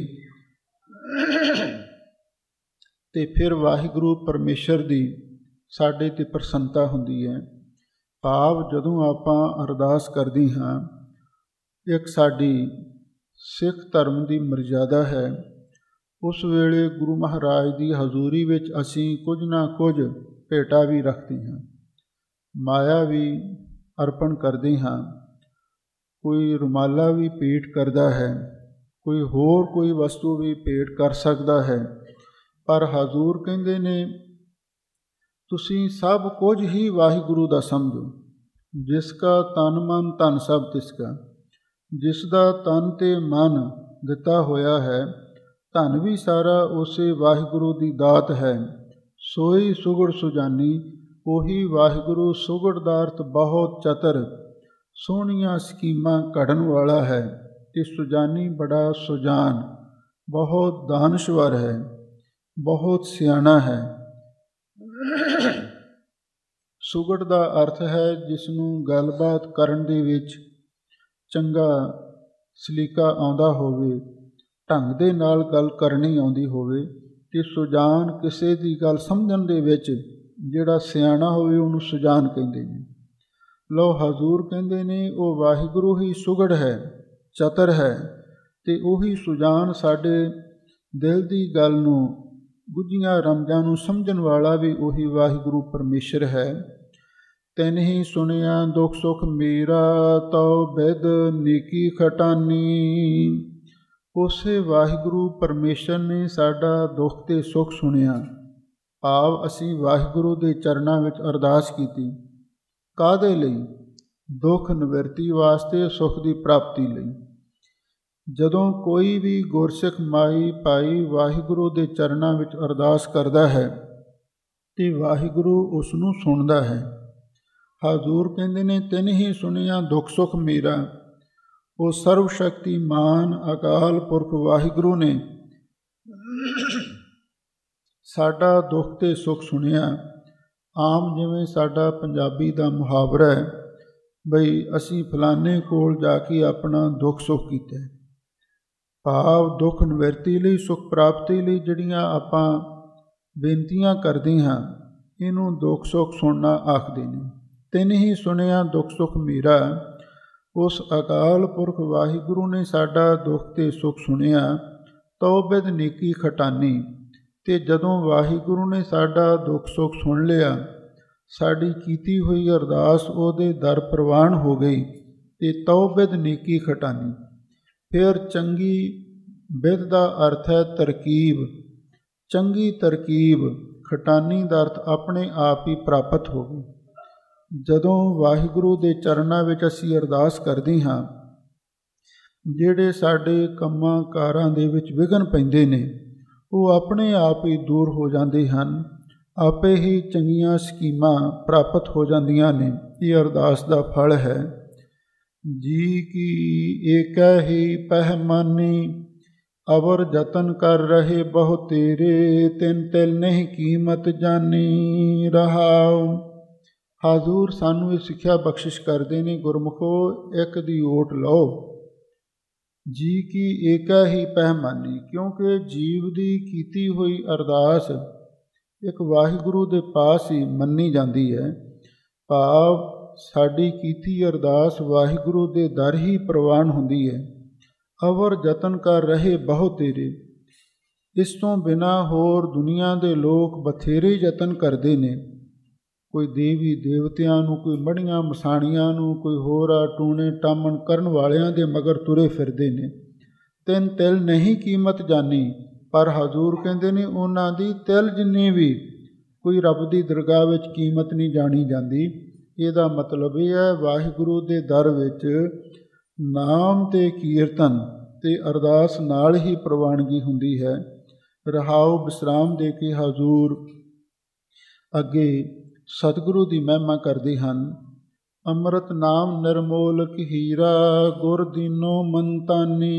ਅਤੇ ਫਿਰ ਵਾਹਿਗੁਰੂ ਪਰਮੇਸ਼ਰ ਦੀ ਸਾਡੇ 'ਤੇ ਪ੍ਰਸੰਨਤਾ ਹੁੰਦੀ ਹੈ। ਭਾਵ ਜਦੋਂ ਆਪਾਂ ਅਰਦਾਸ ਕਰਦੇ ਹਾਂ, ਇੱਕ ਸਾਡੀ ਸਿੱਖ ਧਰਮ ਦੀ ਮਰਜ਼ਾਦਾ ਹੈ, ਉਸ ਵੇਲੇ ਗੁਰੂ ਮਹਾਰਾਜ ਦੀ ਹਜ਼ੂਰੀ ਵਿੱਚ ਅਸੀਂ ਕੁਝ ਨਾ ਕੁਝ ਭੇਟਾ ਵੀ ਰੱਖਦੇ ਹਾਂ, ਮਾਇਆ ਵੀ ਅਰਪਣ ਕਰਦੇ ਹਾਂ, ਕੋਈ ਰੁਮਾਲਾ ਵੀ ਭੇਟ ਕਰਦਾ ਹੈ, ਕੋਈ ਹੋਰ ਕੋਈ ਵਸਤੂ ਵੀ ਭੇਟ ਕਰ ਸਕਦਾ ਹੈ। ਪਰ ਹਜ਼ੂਰ ਕਹਿੰਦੇ ਨੇ, ਤੁਸੀਂ ਸਭ ਕੁਝ ਹੀ ਵਾਹਿਗੁਰੂ ਦਾ ਸਮਝੋ। ਜਿਸ ਕਾ ਤਨ ਮਨ ਧਨ ਸਭ ਤਿਸ ਕਾ, ਜਿਸ ਦਾ ਤਨ ਤੇ ਮਨ ਦਿੱਤਾ ਹੋਇਆ ਹੈ, ਧਨ ਵੀ ਸਾਰਾ ਉਸੇ ਵਾਹਿਗੁਰੂ ਦੀ ਦਾਤ ਹੈ। ਸੋਈ ਸੁਗੜ ਸੁਜਾਨੀ, ਉਹੀ ਵਾਹਿਗੁਰੂ ਸੁਗੜ ਦਾ ਅਰਥ ਬਹੁਤ ਚਤਰ, ਸੋਹਣੀਆਂ ਸਕੀਮਾਂ ਘੜਨ ਵਾਲਾ ਹੈ, ਅਤੇ ਸੁਜਾਨੀ ਬੜਾ ਸੁਜਾਨ, ਬਹੁਤ ਦਾਨਸ਼ਵਰ ਹੈ, ਬਹੁਤ ਸਿਆਣਾ ਹੈ। ਸੁਗੜ ਦਾ ਅਰਥ ਹੈ ਜਿਸ ਨੂੰ ਗੱਲਬਾਤ ਕਰਨ ਦੇ ਵਿੱਚ ਚੰਗਾ ਸਲੀਕਾ ਆਉਂਦਾ ਹੋਵੇ, ਢੰਗ ਦੇ ਨਾਲ ਗੱਲ ਕਰਨੀ ਆਉਂਦੀ ਹੋਵੇ, ਅਤੇ ਸੁਜਾਨ ਕਿਸੇ ਦੀ ਗੱਲ ਸਮਝਣ ਦੇ ਵਿੱਚ ਜਿਹੜਾ ਸਿਆਣਾ ਹੋਵੇ ਉਹਨੂੰ ਸੁਜਾਨ ਕਹਿੰਦੇ ਨੇ। ਲਓ, ਹਜ਼ੂਰ ਕਹਿੰਦੇ ਨੇ ਉਹ ਵਾਹਿਗੁਰੂ ਹੀ ਸੁਗੜ ਹੈ, ਚਤਰ ਹੈ, ਅਤੇ ਉਹੀ ਸੁਜਾਨ ਸਾਡੇ ਦਿਲ ਦੀ ਗੱਲ ਨੂੰ, ਗੁੱਝੀਆਂ ਰਮਜ਼ਾਂ ਨੂੰ ਸਮਝਣ ਵਾਲਾ ਵੀ ਉਹੀ ਵਾਹਿਗੁਰੂ ਪਰਮੇਸ਼ਰ ਹੈ। ਤੈਨ ਹੀ ਸੁਣਿਆ ਦੁੱਖ ਸੁੱਖ ਮੇਰਾ, ਤਉ ਬਿਦ ਨੇਕੀ ਖਟਾਨੀ। ਉਸੇ ਵਾਹਿਗੁਰੂ ਪਰਮੇਸ਼ਰ ਨੇ ਸਾਡਾ ਦੁੱਖ ਅਤੇ ਸੁੱਖ ਸੁਣਿਆ। ਭਾਵ ਅਸੀਂ ਵਾਹਿਗੁਰੂ ਦੇ ਚਰਨਾਂ ਵਿੱਚ ਅਰਦਾਸ ਕੀਤੀ, ਕਾਹਦੇ ਲਈ? ਦੁੱਖ ਨਿਵਰਤੀ ਵਾਸਤੇ, ਸੁੱਖ ਦੀ ਪ੍ਰਾਪਤੀ ਲਈ। ਜਦੋਂ ਕੋਈ ਵੀ ਗੁਰਸਿੱਖ ਮਾਈ ਭਾਈ ਵਾਹਿਗੁਰੂ ਦੇ ਚਰਨਾਂ ਵਿੱਚ ਅਰਦਾਸ ਕਰਦਾ ਹੈ ਤੇ ਵਾਹਿਗੁਰੂ ਉਸ ਨੂੰ ਸੁਣਦਾ ਹੈ। ਹਜ਼ੂਰ ਕਹਿੰਦੇ ਨੇ, ਤਿਨ ਹੀ ਸੁਣਿਆ ਦੁੱਖ ਸੁੱਖ ਮੇਰਾ। ਉਹ ਸਰਵ ਸ਼ਕਤੀਮਾਨ ਅਕਾਲ ਪੁਰਖ ਵਾਹਿਗੁਰੂ ਨੇ ਸਾਡਾ ਦੁੱਖ ਤੇ ਸੁੱਖ ਸੁਣਿਆ। ਆਮ ਜਿਵੇਂ ਸਾਡਾ ਪੰਜਾਬੀ ਦਾ ਮੁਹਾਵਰਾ ਹੈ ਬਈ ਅਸੀਂ ਫਲਾਣੇ ਕੋਲ ਜਾ ਕੇ ਆਪਣਾ ਦੁੱਖ ਸੁੱਖ ਕੀਤਾ। ਭਾਵ ਦੁੱਖ ਨਿਵਰਤੀ ਲਈ, ਸੁੱਖ ਪ੍ਰਾਪਤੀ ਲਈ ਜਿਹੜੀਆਂ ਆਪਾਂ ਬੇਨਤੀਆਂ ਕਰਦੇ ਹਾਂ, ਇਹਨੂੰ ਦੁੱਖ ਸੁੱਖ ਸੁਣਨਾ ਆਖਦੇ ਨੇ। ਤਿਨ ਹੀ ਸੁਣਿਆ ਦੁੱਖ ਸੁੱਖ ਮੇਰਾ। ਉਸ ਅਕਾਲ ਪੁਰਖ ਵਾਹਿਗੁਰੂ ਨੇ ਸਾਡਾ ਦੁੱਖ ਤੇ ਸੁੱਖ ਸੁਣਿਆ। ਤਉ ਬਿਦ ਨੇਕੀ ਖਟਾਨੀ। ਤੇ ਜਦੋਂ ਵਾਹਿਗੁਰੂ ਨੇ ਸਾਡਾ ਦੁੱਖ ਸੁੱਖ ਸੁਣ ਲਿਆ, ਸਾਡੀ ਕੀਤੀ ਹੋਈ ਅਰਦਾਸ ਉਹਦੇ ਦਰ ਪ੍ਰਵਾਨ ਹੋ ਗਈ। ਤੇ ਤਉ ਬਿਦ ਨੇਕੀ ਖਟਾਨੀ। ਫਿਰ ਚੰਗੀ ਬਿਦ ਦਾ ਅਰਥ ਹੈ ਤਰਕੀਬ, ਚੰਗੀ ਤਰਕੀਬ। ਖਟਾਨੀ ਦਾ ਅਰਥ ਆਪਣੇ ਆਪ ਹੀ ਪ੍ਰਾਪਤ ਹੋ ਗਈ। ਜਦੋਂ ਵਾਹਿਗੁਰੂ ਦੇ ਚਰਨਾਂ ਵਿੱਚ ਅਸੀਂ ਅਰਦਾਸ ਕਰਦੇ ਹਾਂ, ਜਿਹੜੇ ਸਾਡੇ ਕੰਮਾਂ ਕਾਰਾਂ ਦੇ ਵਿੱਚ ਵਿਘਨ ਪੈਂਦੇ ਨੇ, ਉਹ ਆਪਣੇ ਆਪ ਹੀ ਦੂਰ ਹੋ ਜਾਂਦੇ ਹਨ। ਆਪੇ ਹੀ ਚੰਗੀਆਂ ਸਕੀਮਾਂ ਪ੍ਰਾਪਤ ਹੋ ਜਾਂਦੀਆਂ ਨੇ। ਇਹ ਅਰਦਾਸ ਦਾ ਫਲ ਹੈ। ਜੀ ਕੀ ਏਕੈ ਹੀ ਪਹਿਮਾਨੀ, ਅਵਰ ਯਤਨ ਕਰ ਰਹੇ ਬਹੁ ਤੇਰੇ, ਤਿਨ ਤਿਲ ਨਹੀਂ ਕੀਮਤ ਜਾਨੀ। ਰਹਾਉ। ਹਾਜ਼ੂਰ ਸਾਨੂੰ ਇਹ ਸਿੱਖਿਆ ਬਖਸ਼ਿਸ਼ ਕਰਦੇ ਨੇ, ਗੁਰਮੁਖੋ ਇੱਕ ਦੀ ਓਟ ਲਓ। ਜੀ ਕੀ ਏਕੈ ਹੀ ਪਹਿਮਾਨੀ, ਕਿਉਂਕਿ ਜੀਵ ਦੀ ਕੀਤੀ ਹੋਈ ਅਰਦਾਸ ਇੱਕ ਵਾਹਿਗੁਰੂ ਦੇ ਪਾਸ ਹੀ ਮੰਨੀ ਜਾਂਦੀ ਹੈ। ਭਾਵ ਸਾਡੀ ਕੀਤੀ ਅਰਦਾਸ ਵਾਹਿਗੁਰੂ ਦੇ ਦਰ ਹੀ ਪ੍ਰਵਾਨ ਹੁੰਦੀ ਹੈ। ਅਵਰ ਯਤਨ ਕਰ ਰਹੇ ਬਹੁ ਤੇਰੇ। ਇਸ ਤੋਂ ਬਿਨਾਂ ਹੋਰ ਦੁਨੀਆ ਦੇ ਲੋਕ ਬਥੇਰੇ ਯਤਨ ਕਰਦੇ ਨੇ। ਕੋਈ ਦੇਵੀ ਦੇਵਤਿਆਂ ਨੂੰ, ਕੋਈ ਮੜੀਆਂ ਮਸਾਣੀਆਂ ਨੂੰ, ਕੋਈ ਹੋਰ ਟੂਣੇ ਟਾਮਣ ਕਰਨ ਵਾਲਿਆਂ ਦੇ ਮਗਰ ਤੁਰੇ ਫਿਰਦੇ ਨੇ। ਤਿੰਨ ਤਿਲ ਨਹੀਂ ਕੀਮਤ ਜਾਨੀ। ਪਰ ਹਜ਼ੂਰ ਕਹਿੰਦੇ ਨੇ, ਉਹਨਾਂ ਦੀ ਤਿਲ ਜਿੰਨੀ ਵੀ ਕੋਈ ਰੱਬ ਦੀ ਦਰਗਾਹ ਵਿੱਚ ਕੀਮਤ ਨਹੀਂ ਜਾਣੀ ਜਾਂਦੀ। ਇਹਦਾ ਮਤਲਬ ਇਹ ਹੈ, ਵਾਹਿਗੁਰੂ ਦੇ ਦਰ ਵਿੱਚ ਨਾਮ ਤੇ ਕੀਰਤਨ ਤੇ ਅਰਦਾਸ ਨਾਲ ਹੀ ਪ੍ਰਵਾਨਗੀ ਹੁੰਦੀ ਹੈ। ਰਹਾਉ। ਵਿਸਰਾਮ ਦੇ ਕੇ ਹਜ਼ੂਰ ਅੱਗੇ ਸਤਿਗੁਰੂ ਦੀ ਮਹਿਮਾ ਕਰਦੇ ਹਨ। ਅੰਮ੍ਰਿਤ ਨਾਮ ਨਿਰਮੋਲਕ ਹੀਰਾ, ਗੁਰ ਦੀਨੋ ਮੰਤਾਨੀ।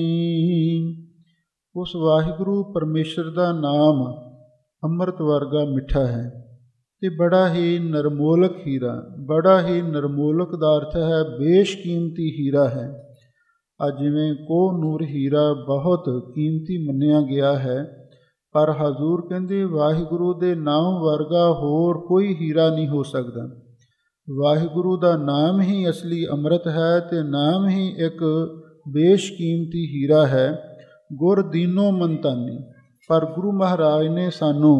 ਉਸ ਵਾਹਿਗੁਰੂ ਪਰਮੇਸ਼ਰ ਦਾ ਨਾਮ ਅੰਮ੍ਰਿਤ ਵਰਗਾ ਮਿੱਠਾ ਹੈ ਤੇ ਬੜਾ ਹੀ ਨਿਰਮੋਲਕ ਹੀਰਾ। ਬੜਾ ਹੀ ਨਿਰਮੋਲਕ ਦਾ ਅਰਥ ਹੈ ਬੇਸ਼ਕੀਮਤੀ ਹੀਰਾ ਹੈ। ਜਿਵੇਂ ਕੋਹ ਨੂਰ ਹੀਰਾ ਬਹੁਤ ਕੀਮਤੀ ਮੰਨਿਆ ਗਿਆ ਹੈ, ਪਰ ਹਜ਼ੂਰ ਕਹਿੰਦੇ ਵਾਹਿਗੁਰੂ ਦੇ ਨਾਮ ਵਰਗਾ ਹੋਰ ਕੋਈ ਹੀਰਾ ਨਹੀਂ ਹੋ ਸਕਦਾ। ਵਾਹਿਗੁਰੂ ਦਾ ਨਾਮ ਹੀ ਅਸਲੀ ਅੰਮ੍ਰਿਤ ਹੈ ਤੇ ਨਾਮ ਹੀ ਇੱਕ ਬੇਸ਼ਕੀਮਤੀ ਹੀਰਾ ਹੈ। ਗੁਰ ਦੀਨੋ ਮੰਤਾਨੀ। ਪਰ ਗੁਰੂ ਮਹਾਰਾਜ ਨੇ ਸਾਨੂੰ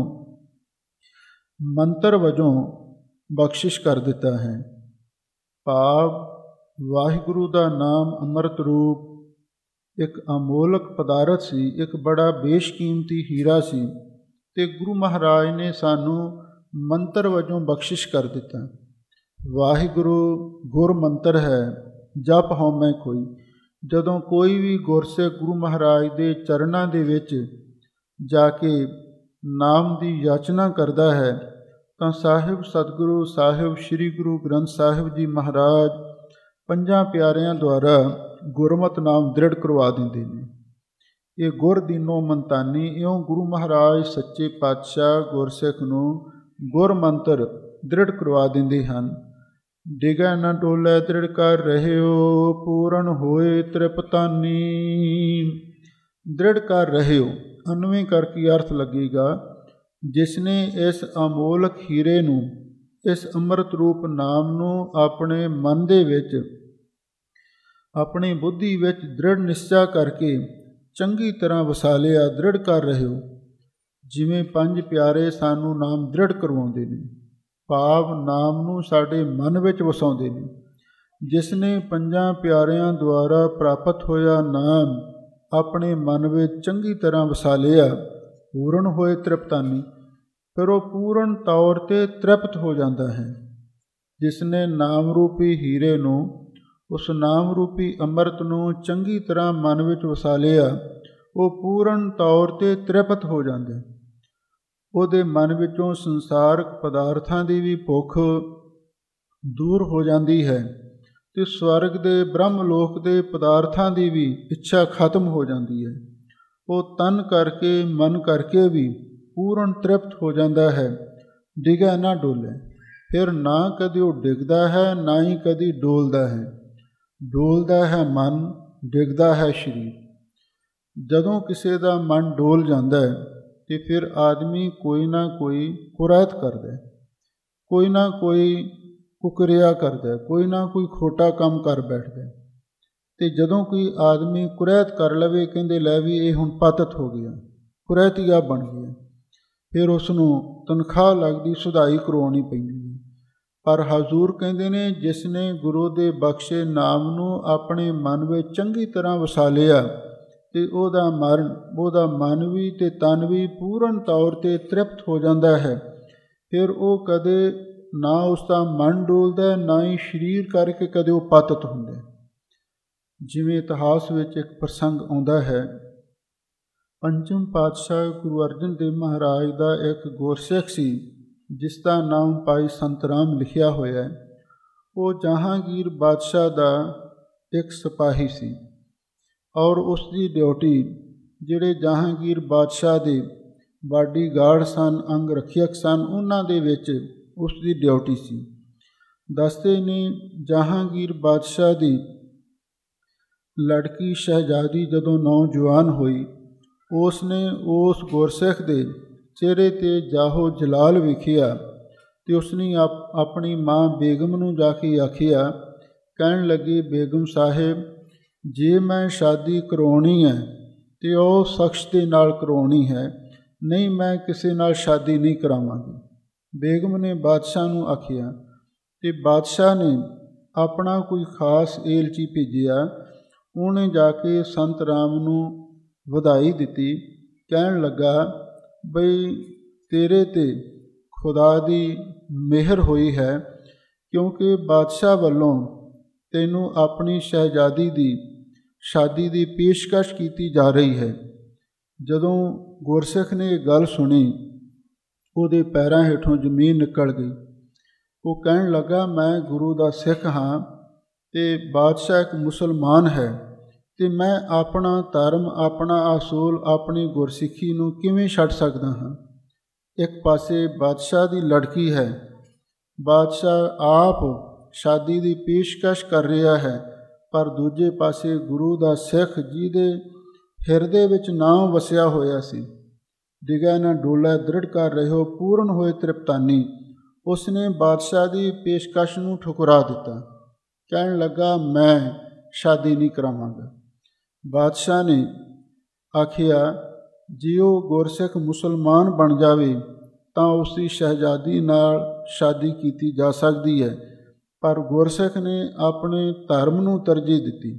ਮੰਤਰ ਵਜੋਂ ਬਖਸ਼ਿਸ਼ ਕਰ ਦਿੱਤਾ ਹੈ। ਭਾਵ ਵਾਹਿਗੁਰੂ ਦਾ ਨਾਮ ਅੰਮ੍ਰਿਤ ਰੂਪ ਇੱਕ ਅਮੋਲਕ ਪਦਾਰਥ ਸੀ, ਇੱਕ ਬੜਾ ਬੇਸ਼ਕੀਮਤੀ ਹੀਰਾ ਸੀ, ਤੇ ਗੁਰੂ ਮਹਾਰਾਜ ਨੇ ਸਾਨੂੰ ਮੰਤਰ ਵਜੋਂ ਬਖਸ਼ਿਸ਼ ਕਰ ਦਿੱਤਾ। ਵਾਹਿਗੁਰੂ ਗੁਰ ਮੰਤਰ ਹੈ, ਜਪ ਹਉਮੈ ਕੋਈ। ਜਦੋਂ ਕੋਈ ਵੀ ਗੁਰਸਿੱਖ ਗੁਰੂ ਮਹਾਰਾਜ ਦੇ ਚਰਨਾਂ ਦੇ ਵਿੱਚ ਜਾ ਕੇ ਨਾਮ ਦੀ ਯਾਚਨਾ ਕਰਦਾ ਹੈ, ਤਾਂ ਸਾਹਿਬ ਸਤਿਗੁਰੂ ਸਾਹਿਬ ਸ੍ਰੀ ਗੁਰੂ ਗ੍ਰੰਥ ਸਾਹਿਬ ਜੀ ਮਹਾਰਾਜ ਪੰਜਾਂ ਪਿਆਰਿਆਂ ਦੁਆਰਾ ਗੁਰਮਤਿ ਨਾਮ ਦ੍ਰਿੜ ਕਰਵਾ ਦਿੰਦੇ ਨੇ। ਇਹ ਗੁਰ ਦੀਨੋ ਮੰਤਾਨੀ। ਇਉਂ ਗੁਰੂ ਮਹਾਰਾਜ ਸੱਚੇ ਪਾਤਸ਼ਾਹ ਗੁਰਸਿੱਖ ਨੂੰ ਗੁਰ ਮੰਤਰ ਦ੍ਰਿੜ ਕਰਵਾ ਦਿੰਦੇ ਹਨ। ਡਿਗੈ ਨਾ ਡੋਲੇ ਦ੍ਰਿੜ ਕਰ ਰਹਿਓ, ਪੂਰਨ ਹੋਏ ਤ੍ਰਿਪਤਾਨੀ। ਦ੍ਰਿੜ ਕਰ ਰਹਿਓ ਅਨਵੇਂ ਕਰਕੇ ਅਰਥ ਲੱਗੇਗਾ, ਜਿਸ ਨੇ ਇਸ ਅਮੋਲਕ ਹੀਰੇ ਨੂੰ, ਇਸ ਅੰਮ੍ਰਿਤ ਰੂਪ ਨਾਮ ਨੂੰ ਆਪਣੇ ਮਨ ਦੇ ਵਿੱਚ, ਆਪਣੀ ਬੁੱਧੀ ਵਿੱਚ ਦ੍ਰਿੜ ਨਿਸ਼ਚਾ ਕਰਕੇ ਚੰਗੀ ਤਰ੍ਹਾਂ ਵਸਾ ਲਿਆ। ਦ੍ਰਿੜ ਕਰ ਰਹਿਓ। ਜਿਵੇਂ ਪੰਜ ਪਿਆਰੇ ਸਾਨੂੰ ਨਾਮ ਦ੍ਰਿੜ ਕਰਵਾਉਂਦੇ ਨੇ, ਭਾਵ ਨਾਮ ਨੂੰ ਸਾਡੇ ਮਨ ਵਿੱਚ ਵਸਾਉਂਦੇ ਨੇ। ਜਿਸ ਨੇ ਪੰਜਾਂ ਪਿਆਰਿਆਂ ਦੁਆਰਾ ਪ੍ਰਾਪਤ ਹੋਇਆ ਨਾਮ ਆਪਣੇ ਮਨ ਵਿੱਚ ਚੰਗੀ ਤਰ੍ਹਾਂ ਵਸਾ ਲਿਆ, ਪੂਰਨ ਹੋਏ ਤ੍ਰਿਪਤਾਨੀ। ਫਿਰ ਉਹ ਪੂਰਨ ਤੌਰ 'ਤੇ ਤ੍ਰਿਪਤ ਹੋ ਜਾਂਦਾ ਹੈ। ਜਿਸ ਨੇ ਨਾਮ ਰੂਪੀ ਹੀਰੇ ਨੂੰ, ਉਸ ਨਾਮ ਰੂਪੀ ਅੰਮ੍ਰਿਤ ਨੂੰ ਚੰਗੀ ਤਰ੍ਹਾਂ ਮਨ ਵਿੱਚ ਵਸਾ ਲਿਆ, ਉਹ ਪੂਰਨ ਤੌਰ 'ਤੇ ਤ੍ਰਿਪਤ ਹੋ ਜਾਂਦਾ ਹੈ। ਉਹਦੇ ਮਨ ਵਿੱਚੋਂ ਸੰਸਾਰਕ ਪਦਾਰਥਾਂ ਦੀ ਵੀ ਭੁੱਖ ਦੂਰ ਹੋ ਜਾਂਦੀ ਹੈ ਅਤੇ ਸਵਰਗ ਦੇ ਬ੍ਰਹਮ ਲੋਕ ਦੇ ਪਦਾਰਥਾਂ ਦੀ ਵੀ ਇੱਛਾ ਖਤਮ ਹੋ ਜਾਂਦੀ ਹੈ। ਉਹ ਤਨ ਕਰਕੇ ਮਨ ਕਰਕੇ ਵੀ ਪੂਰਨ ਤ੍ਰਿਪਤ ਹੋ ਜਾਂਦਾ ਹੈ, ਡਿੱਗਾ ਨਾ ਡੋਲੇ। ਫਿਰ ਨਾ ਕਦੇ ਉਹ ਡਿੱਗਦਾ ਹੈ, ਨਾ ਹੀ ਕਦੀ ਡੋਲਦਾ ਹੈ। ਡੋਲਦਾ ਹੈ ਮਨ, ਡਿੱਗਦਾ ਹੈ ਸਰੀਰ। ਜਦੋਂ ਕਿਸੇ ਦਾ ਮਨ ਡੋਲ ਜਾਂਦਾ ਹੈ ਤੇ ਫਿਰ ਆਦਮੀ ਕੋਈ ਨਾ ਕੋਈ ਕੁਰੈਤ ਕਰਦਾ, ਕੋਈ ਨਾ ਕੋਈ ਕੁਕਰਿਆ ਕਰਦਾ, ਕੋਈ ਨਾ ਕੋਈ ਖੋਟਾ ਕੰਮ ਕਰ ਬੈਠਦਾ। ਅਤੇ ਜਦੋਂ ਕੋਈ ਆਦਮੀ ਕੁਰੈਤ ਕਰ ਲਵੇ, ਕਹਿੰਦੇ ਲੈ ਵੀ ਇਹ ਹੁਣ ਪਤਿਤ ਹੋ ਗਿਆ, ਕੁਰੈਤੀਆ ਬਣ ਗਿਆ, ਫਿਰ ਉਸ ਨੂੰ ਤਨਖਾਹ ਲੱਗਦੀ, ਸੁਧਾਈ ਕਰਵਾਉਣੀ ਪੈਂਦੀ ਹੈ। ਪਰ ਹਜ਼ੂਰ ਕਹਿੰਦੇ ਨੇ ਜਿਸ ਨੇ ਗੁਰੂ ਦੇ ਬਖਸ਼ੇ ਨਾਮ ਨੂੰ ਆਪਣੇ ਮਨ ਵਿੱਚ ਚੰਗੀ ਤਰ੍ਹਾਂ ਵਸਾ ਲਿਆ ਅਤੇ ਉਹਦਾ ਮਨ ਵੀ ਅਤੇ ਤਨ ਵੀ ਪੂਰਨ ਤੌਰ 'ਤੇ ਤ੍ਰਿਪਤ ਹੋ ਜਾਂਦਾ ਹੈ। ਫਿਰ ਉਹ ਕਦੇ ਨਾ ਉਸ ਦਾ ਮਨ ਡੋਲਦਾ, ਨਾ ਹੀ ਸਰੀਰ ਕਰਕੇ ਕਦੇ ਉਹ ਪਤਿਤ ਹੁੰਦਾ। ਜਿਵੇਂ ਇਤਿਹਾਸ ਵਿੱਚ ਇੱਕ ਪ੍ਰਸੰਗ ਆਉਂਦਾ ਹੈ, ਪੰਜਮ ਪਾਤਸ਼ਾਹ ਗੁਰੂ ਅਰਜਨ ਦੇਵ ਮਹਾਰਾਜ ਦਾ ਇੱਕ ਗੁਰਸਿੱਖ ਸੀ ਜਿਸ ਦਾ ਨਾਮ ਭਾਈ ਸੰਤ ਰਾਮ ਲਿਖਿਆ ਹੋਇਆ ਹੈ। ਉਹ ਜਹਾਂਗੀਰ ਬਾਦਸ਼ਾਹ ਦਾ ਇੱਕ ਸਿਪਾਹੀ ਸੀ ਔਰ ਉਸ ਦੀ ਡਿਊਟੀ ਜਿਹੜੇ ਜਹਾਂਗੀਰ ਬਾਦਸ਼ਾਹ ਦੇ ਬਾਡੀਗਾਰਡ ਸਨ, ਅੰਗ ਰੱਖਿਅਕ ਸਨ, ਉਹਨਾਂ ਦੇ ਵਿੱਚ ਉਸ ਦੀ ਡਿਊਟੀ ਸੀ। ਦੱਸਦੇ ਨੇ ਜਹਾਂਗੀਰ ਬਾਦਸ਼ਾਹ ਦੀ ਲੜਕੀ ਸ਼ਹਿਜ਼ਾਦੀ ਜਦੋਂ ਨੌਜਵਾਨ ਹੋਈ, ਉਸ ਨੇ ਉਸ ਗੁਰਸਿੱਖ ਦੇ ਚਿਹਰੇ 'ਤੇ ਜਾਹੋ ਜਲਾਲ ਵੇਖਿਆ ਅਤੇ ਉਸਨੇ ਆਪਣੀ ਮਾਂ ਬੇਗਮ ਨੂੰ ਜਾ ਕੇ ਆਖਿਆ, ਕਹਿਣ ਲੱਗੀ, ਬੇਗਮ ਸਾਹਿਬ ਜੇ ਮੈਂ ਸ਼ਾਦੀ ਕਰਵਾਉਣੀ ਹੈ ਅਤੇ ਉਹ ਸ਼ਖਸ ਦੇ ਨਾਲ ਕਰਵਾਉਣੀ ਹੈ, ਨਹੀਂ ਮੈਂ ਕਿਸੇ ਨਾਲ ਸ਼ਾਦੀ ਨਹੀਂ ਕਰਾਵਾਂਗੀ। ਬੇਗਮ ਨੇ ਬਾਦਸ਼ਾਹ ਨੂੰ ਆਖਿਆ ਅਤੇ ਬਾਦਸ਼ਾਹ ਨੇ ਆਪਣਾ ਕੋਈ ਖਾਸ ਏਲਚੀ ਭੇਜਿਆ। ਉਹਨੇ ਜਾ ਕੇ ਸੰਤ ਰਾਮ ਨੂੰ ਵਧਾਈ ਦਿੱਤੀ, ਕਹਿਣ ਲੱਗਾ ਬਈ ਤੇਰੇ 'ਤੇ ਖੁਦਾ ਦੀ ਮਿਹਰ ਹੋਈ ਹੈ, ਕਿਉਂਕਿ ਬਾਦਸ਼ਾਹ ਵੱਲੋਂ ਤੈਨੂੰ ਆਪਣੀ ਸ਼ਹਿਜ਼ਾਦੀ ਦੀ ਸ਼ਾਦੀ ਦੀ ਪੇਸ਼ਕਸ਼ ਕੀਤੀ ਜਾ ਰਹੀ ਹੈ। ਜਦੋਂ ਗੁਰਸਿੱਖ ਨੇ ਇਹ ਗੱਲ ਸੁਣੀ, ਉਹਦੇ ਪੈਰਾਂ ਹੇਠੋਂ ਜ਼ਮੀਨ ਨਿਕਲ ਗਈ। ਉਹ ਕਹਿਣ ਲੱਗਾ, ਮੈਂ ਗੁਰੂ ਦਾ ਸਿੱਖ ਹਾਂ ਅਤੇ ਬਾਦਸ਼ਾਹ ਇੱਕ ਮੁਸਲਮਾਨ ਹੈ, ਅਤੇ ਮੈਂ ਆਪਣਾ ਧਰਮ, ਆਪਣਾ ਅਸੂਲ, ਆਪਣੀ ਗੁਰਸਿੱਖੀ ਨੂੰ ਕਿਵੇਂ ਛੱਡ ਸਕਦਾ ਹਾਂ। ਇੱਕ ਪਾਸੇ ਬਾਦਸ਼ਾਹ ਦੀ ਲੜਕੀ ਹੈ, ਬਾਦਸ਼ਾਹ ਆਪ ਸ਼ਾਦੀ ਦੀ ਪੇਸ਼ਕਸ਼ ਕਰ ਰਿਹਾ ਹੈ, ਪਰ ਦੂਜੇ ਪਾਸੇ ਗੁਰੂ ਦਾ ਸਿੱਖ ਜਿਹਦੇ ਹਿਰਦੇ ਵਿੱਚ ਨਾਮ ਵਸਿਆ ਹੋਇਆ ਸੀ, ਡਿਗਾ ਨਾ ਡੋਲਾ, ਦ੍ਰਿੜ ਕਰ ਰਹੇ ਹੋ, ਪੂਰਨ ਹੋਏ ਤ੍ਰਿਪਤਾਨੀ, ਉਸ ਨੇ ਬਾਦਸ਼ਾਹ ਦੀ ਪੇਸ਼ਕਸ਼ ਨੂੰ ਠੁਕਰਾ ਦਿੱਤਾ। ਕਹਿਣ ਲੱਗਾ ਮੈਂ ਸ਼ਾਦੀ ਨਹੀਂ ਕਰਾਵਾਂਗਾ। ਬਾਦਸ਼ਾਹ ਨੇ ਆਖਿਆ ਜੇ ਉਹ ਗੁਰਸਿੱਖ ਮੁਸਲਮਾਨ ਬਣ ਜਾਵੇ ਤਾਂ ਉਸ ਦੀ ਸ਼ਹਿਜ਼ਾਦੀ ਨਾਲ ਸ਼ਾਦੀ ਕੀਤੀ ਜਾ ਸਕਦੀ ਹੈ, ਪਰ ਗੁਰਸਿੱਖ ਨੇ ਆਪਣੇ ਧਰਮ ਨੂੰ ਤਰਜੀਹ ਦਿੱਤੀ।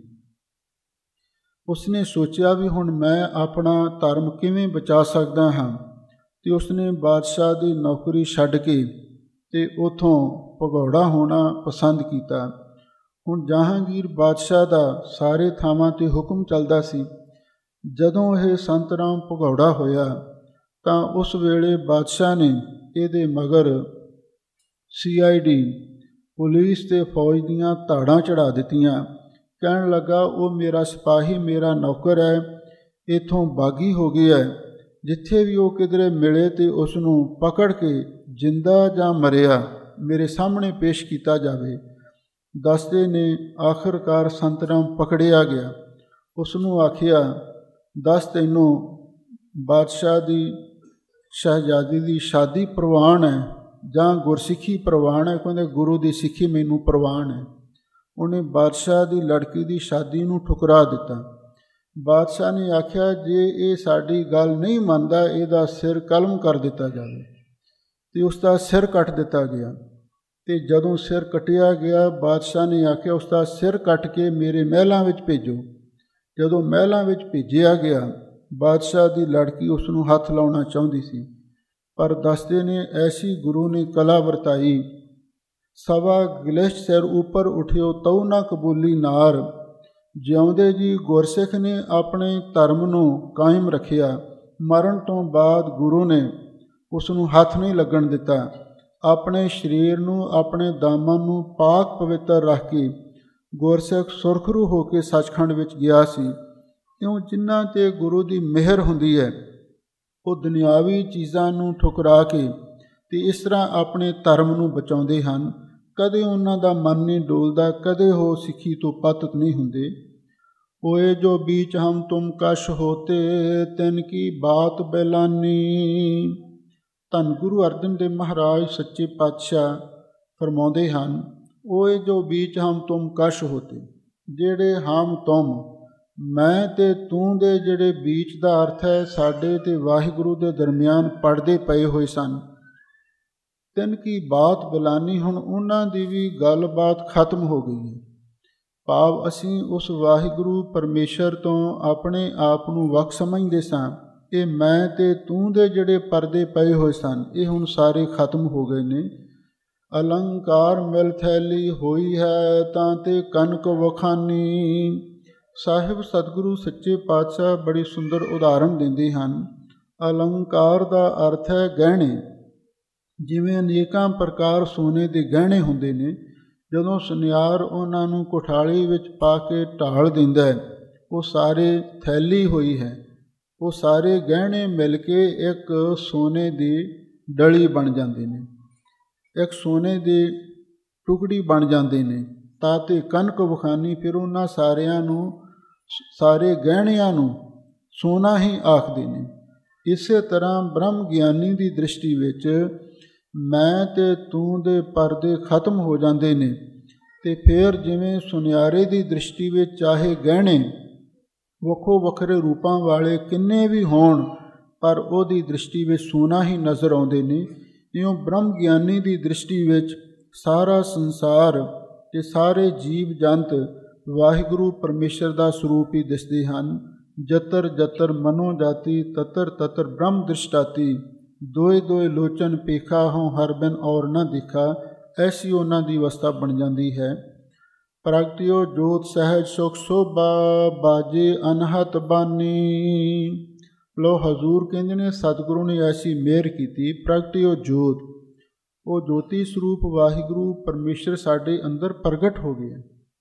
ਉਸਨੇ ਸੋਚਿਆ ਵੀ ਹੁਣ ਮੈਂ ਆਪਣਾ ਧਰਮ ਕਿਵੇਂ ਬਚਾ ਸਕਦਾ ਹਾਂ, ਅਤੇ ਉਸਨੇ ਬਾਦਸ਼ਾਹ ਦੀ ਨੌਕਰੀ ਛੱਡ ਕੇ ਅਤੇ ਉੱਥੋਂ ਭਗੌੜਾ ਹੋਣਾ ਪਸੰਦ ਕੀਤਾ। ਹੁਣ ਜਹਾਂਗੀਰ ਬਾਦਸ਼ਾਹ ਦਾ ਸਾਰੇ ਥਾਵਾਂ 'ਤੇ ਹੁਕਮ ਚੱਲਦਾ ਸੀ। ਜਦੋਂ ਇਹ ਸੰਤ ਰਾਮ ਭਗੌੜਾ ਹੋਇਆ ਤਾਂ ਉਸ ਵੇਲੇ ਬਾਦਸ਼ਾਹ ਨੇ ਇਹਦੇ ਮਗਰ CID ਪੁਲਿਸ ਅਤੇ ਫੌਜ ਦੀਆਂ ਧਾੜਾਂ ਚੜ੍ਹਾ ਦਿੱਤੀਆਂ। ਕਹਿਣ ਲੱਗਾ ਉਹ ਮੇਰਾ ਸਿਪਾਹੀ, ਮੇਰਾ ਨੌਕਰ ਹੈ, ਇੱਥੋਂ ਬਾਗੀ ਹੋ ਗਿਆ ਹੈ, ਜਿੱਥੇ ਵੀ ਉਹ ਕਿਧਰੇ ਮਿਲੇ ਅਤੇ ਉਸ ਨੂੰ ਪਕੜ ਕੇ ਜਿੰਦਾ ਜਾਂ ਮਰਿਆ ਮੇਰੇ ਸਾਹਮਣੇ ਪੇਸ਼ ਕੀਤਾ ਜਾਵੇ। ਦੱਸਦੇ ਨੇ ਆਖਰਕਾਰ ਸੰਤ ਰਾਮ ਪਕੜਿਆ ਗਿਆ। ਉਸ ਨੂੰ ਆਖਿਆ, ਦੱਸ ਤੈਨੂੰ ਬਾਦਸ਼ਾਹ ਦੀ ਸ਼ਹਿਜ਼ਾਦੀ ਦੀ ਸ਼ਾਦੀ ਪ੍ਰਵਾਨ ਹੈ ਜਾਂ ਗੁਰਸਿੱਖੀ ਪ੍ਰਵਾਨ ਹੈ? ਕਹਿੰਦੇ ਗੁਰੂ ਦੀ ਸਿੱਖੀ ਮੈਨੂੰ ਪ੍ਰਵਾਨ ਹੈ। ਉਹਨੇ ਬਾਦਸ਼ਾਹ ਦੀ ਲੜਕੀ ਦੀ ਸ਼ਾਦੀ ਨੂੰ ਠੁਕਰਾ ਦਿੱਤਾ। ਬਾਦਸ਼ਾਹ ਨੇ ਆਖਿਆ ਜੇ ਇਹ ਸਾਡੀ ਗੱਲ ਨਹੀਂ ਮੰਨਦਾ, ਇਹਦਾ ਸਿਰ ਕਲਮ ਕਰ ਦਿੱਤਾ ਜਾਵੇ, ਅਤੇ ਉਸ ਦਾ ਸਿਰ ਕੱਟ ਦਿੱਤਾ ਗਿਆ। ਅਤੇ ਜਦੋਂ ਸਿਰ ਕੱਟਿਆ ਗਿਆ, ਬਾਦਸ਼ਾਹ ਨੇ ਆਖਿਆ ਉਸ ਦਾ ਸਿਰ ਕੱਟ ਕੇ ਮੇਰੇ ਮਹਿਲਾਂ ਵਿੱਚ ਭੇਜੋ। ਜਦੋਂ ਮਹਿਲਾਂ ਵਿੱਚ ਭੇਜਿਆ ਗਿਆ, ਬਾਦਸ਼ਾਹ ਦੀ ਲੜਕੀ ਉਸ ਨੂੰ ਹੱਥ ਲਾਉਣਾ ਚਾਹੁੰਦੀ ਸੀ, ਪਰ ਦੱਸਦੇ ਨੇ ਐਸੀ ਗੁਰੂ ਨੇ ਕਲਾ ਵਰਤਾਈ, ਸਵਾ ਗਲਿਸ਼ਟ ਸਿਰ ਉੱਪਰ ਉਠਿਓ ਤਉ ਨਾ ਕਬੂਲੀ ਨਾਰ। ਜਿਉਂਦੇ ਜੀ ਗੁਰਸਿੱਖ ਨੇ ਆਪਣੇ ਧਰਮ ਨੂੰ ਕਾਇਮ ਰੱਖਿਆ। ਮਰਨ ਤੋਂ ਬਾਅਦ ਗੁਰੂ ਨੇ ਉਸ ਨੂੰ ਹੱਥ ਨਹੀਂ ਲੱਗਣ ਦਿੱਤਾ। ਆਪਣੇ ਸਰੀਰ ਨੂੰ, ਆਪਣੇ ਦਾਮਾਂ ਨੂੰ ਪਾਕ ਪਵਿੱਤਰ ਰੱਖ ਕੇ ਗੁਰਸਿੱਖ ਸੁਰਖਰੂ ਹੋ ਕੇ ਸੱਚਖੰਡ ਵਿੱਚ ਗਿਆ ਸੀ। ਕਿਉਂ ਜਿਨ੍ਹਾਂ 'ਤੇ ਗੁਰੂ ਦੀ ਮਿਹਰ ਹੁੰਦੀ ਹੈ ਉਹ ਦੁਨਿਆਵੀ ਚੀਜ਼ਾਂ ਨੂੰ ਠੁਕਰਾ ਕੇ ਅਤੇ ਇਸ ਤਰ੍ਹਾਂ ਆਪਣੇ ਧਰਮ ਨੂੰ ਬਚਾਉਂਦੇ ਹਨ। ਕਦੇ ਉਹਨਾਂ ਦਾ ਮਨ ਨਹੀਂ ਡੋਲਦਾ, ਕਦੇ ਉਹ ਸਿੱਖੀ ਤੋਂ ਪਤਿਤ ਨਹੀਂ ਹੁੰਦੇ। ਹੋਏ ਜੋ ਬੀਚ ਹਮ ਤੁਮ ਕਸ਼ ਹੋਤੇ ਤਿਨ ਕੀ ਬਾਤ ਬੈਲਾਨੀ। ਧੰਨ ਗੁਰੂ ਅਰਜਨ ਦੇਵ ਮਹਾਰਾਜ ਸੱਚੇ ਪਾਤਸ਼ਾਹ ਫਰਮਾਉਂਦੇ ਹਨ, ਓਏ ਜੋ ਬੀਚ ਹਮ ਤੁਮ ਕਸ਼ ਹੋਤੇ, ਜਿਹੜੇ ਹਮ ਤੁਮ, ਮੈਂ ਤੇ ਤੂੰ ਦੇ ਜਿਹੜੇ ਬੀਚ ਦਾ ਅਰਥ ਹੈ ਸਾਡੇ ਤੇ ਵਾਹਿਗੁਰੂ ਦੇ ਦਰਮਿਆਨ ਪੜਦੇ ਪਏ ਹੋਏ ਸਨ। ਤਿਨ ਕੀ ਬਾਤ ਬੈਲਾਨੀ, ਹੁਣ ਉਹਨਾਂ ਦੀ ਵੀ ਗੱਲਬਾਤ ਖਤਮ ਹੋ ਗਈ ਹੈ। ਭਾਵ ਅਸੀਂ ਉਸ ਵਾਹਿਗੁਰੂ ਪਰਮੇਸ਼ਰ ਤੋਂ ਆਪਣੇ ਆਪ ਨੂੰ ਵੱਖ ਸਮਝਦੇ ਸਾਂ। ਇਹ ਮੈਂ ਤੇ ਤੂੰ ਦੇ ਜਿਹੜੇ ਪਰਦੇ ਪਏ ਹੋਏ ਸਨ ਇਹ ਹੁਣ ਸਾਰੇ ਖਤਮ ਹੋ ਗਏ ਨੇ। ਅਲੰਕਾਰ ਮਿਲ ਥੈਲੀ ਹੋਈ ਹੈ ਤਾਂ ਤੇ ਕਨਕ ਵਖਾਨੀ। ਸਾਹਿਬ ਸਤਿਗੁਰੂ ਸੱਚੇ ਪਾਤਸ਼ਾਹ ਬੜੀ ਸੁੰਦਰ ਉਦਾਹਰਣ ਦਿੰਦੇ ਹਨ। ਅਲੰਕਾਰ ਦਾ ਅਰਥ ਹੈ ਗਹਿਣੇ। ਜਿਵੇਂ ਅਨੇਕਾਂ ਪ੍ਰਕਾਰ ਸੋਨੇ ਦੇ ਗਹਿਣੇ ਹੁੰਦੇ ਨੇ, ਜਦੋਂ ਸੁਨਿਆਰ ਉਹਨਾਂ ਨੂੰ ਕੋਠਾਲੀ ਵਿੱਚ ਪਾ ਕੇ ਢਾਲ ਦਿੰਦਾ ਹੈ, ਉਹ ਸਾਰੇ ਥੈਲੀ ਹੋਈ ਹੈ, ਉਹ ਸਾਰੇ ਗਹਿਣੇ ਮਿਲ ਕੇ ਇੱਕ ਸੋਨੇ ਦੀ ਡਲੀ ਬਣ ਜਾਂਦੇ ਨੇ, ਇੱਕ ਸੋਨੇ ਦੀ ਟੁਕੜੀ ਬਣ ਜਾਂਦੇ ਨੇ। ਤਾਂ ਤੇ ਕਨਕ ਵਖਾਨੀ, ਫਿਰ ਉਹਨਾਂ ਸਾਰਿਆਂ ਨੂੰ, ਸਾਰੇ ਗਹਿਣਿਆਂ ਨੂੰ ਸੋਨਾ ਹੀ ਆਖਦੇ ਨੇ। ਇਸੇ ਤਰ੍ਹਾਂ ਬ੍ਰਹਮ ਗਿਆਨੀ ਦੀ ਦ੍ਰਿਸ਼ਟੀ ਵਿੱਚ ਮੈਂ ਤੇ ਤੂੰ ਦੇ ਪਰਦੇ ਖਤਮ ਹੋ ਜਾਂਦੇ ਨੇ। ਅਤੇ ਫਿਰ ਜਿਵੇਂ ਸੁਨਿਆਰੇ ਦੀ ਦ੍ਰਿਸ਼ਟੀ ਵਿੱਚ ਚਾਹੇ ਗਹਿਣੇ ਵੱਖੋ ਵੱਖਰੇ ਰੂਪਾਂ ਵਾਲੇ ਕਿੰਨੇ ਵੀ ਹੋਣ, ਪਰ ਉਹਦੀ ਦ੍ਰਿਸ਼ਟੀ ਵਿੱਚ ਸੋਨਾ ਹੀ ਨਜ਼ਰ ਆਉਂਦੇ ਨੇ, ਇਉਂ ਬ੍ਰਹਮ ਗਿਆਨੀ ਦੀ ਦ੍ਰਿਸ਼ਟੀ ਵਿੱਚ ਸਾਰਾ ਸੰਸਾਰ ਤੇ ਸਾਰੇ ਜੀਵ ਜੰਤ ਵਾਹਿਗੁਰੂ ਪਰਮੇਸ਼ਰ ਦਾ ਸਰੂਪ ਹੀ ਦਿਸਦੇ ਹਨ। ਜਤਰ ਜਤਰ ਮਨੋ ਜਾਤੀ ਤਤਰ ਤਤਰ ਬ੍ਰਹਮ ਦ੍ਰਿਸ਼ਟਾਤੀ, ਦੋਏ ਦੋਏ ਲੋਚਨ ਪੇਖਾ ਹੋਂ ਹਰ ਬਿਨ ਔਰ ਨਾ ਦੇਖਾ। ਐਸੀ ਉਹਨਾਂ ਦੀ ਅਵਸਥਾ ਬਣ ਜਾਂਦੀ ਹੈ। ਪ੍ਰਗਟਿਓ ਜੋਤ ਸਹਿਜ ਸੁਖ ਸੋਭਾ ਬਾਜੇ ਅਨਹਤ ਬਾਨੀ। ਲੋ ਹਜ਼ੂਰ ਕਹਿੰਦੇ ਨੇ ਸਤਿਗੁਰੂ ਨੇ ਐਸੀ ਮਿਹਰ ਕੀਤੀ, ਪ੍ਰਗਟਿਓ ਜੋਤ, ਉਹ ਜੋਤੀ ਸਰੂਪ ਵਾਹਿਗੁਰੂ ਪਰਮੇਸ਼ਰ ਸਾਡੇ ਅੰਦਰ ਪ੍ਰਗਟ ਹੋ ਗਿਆ।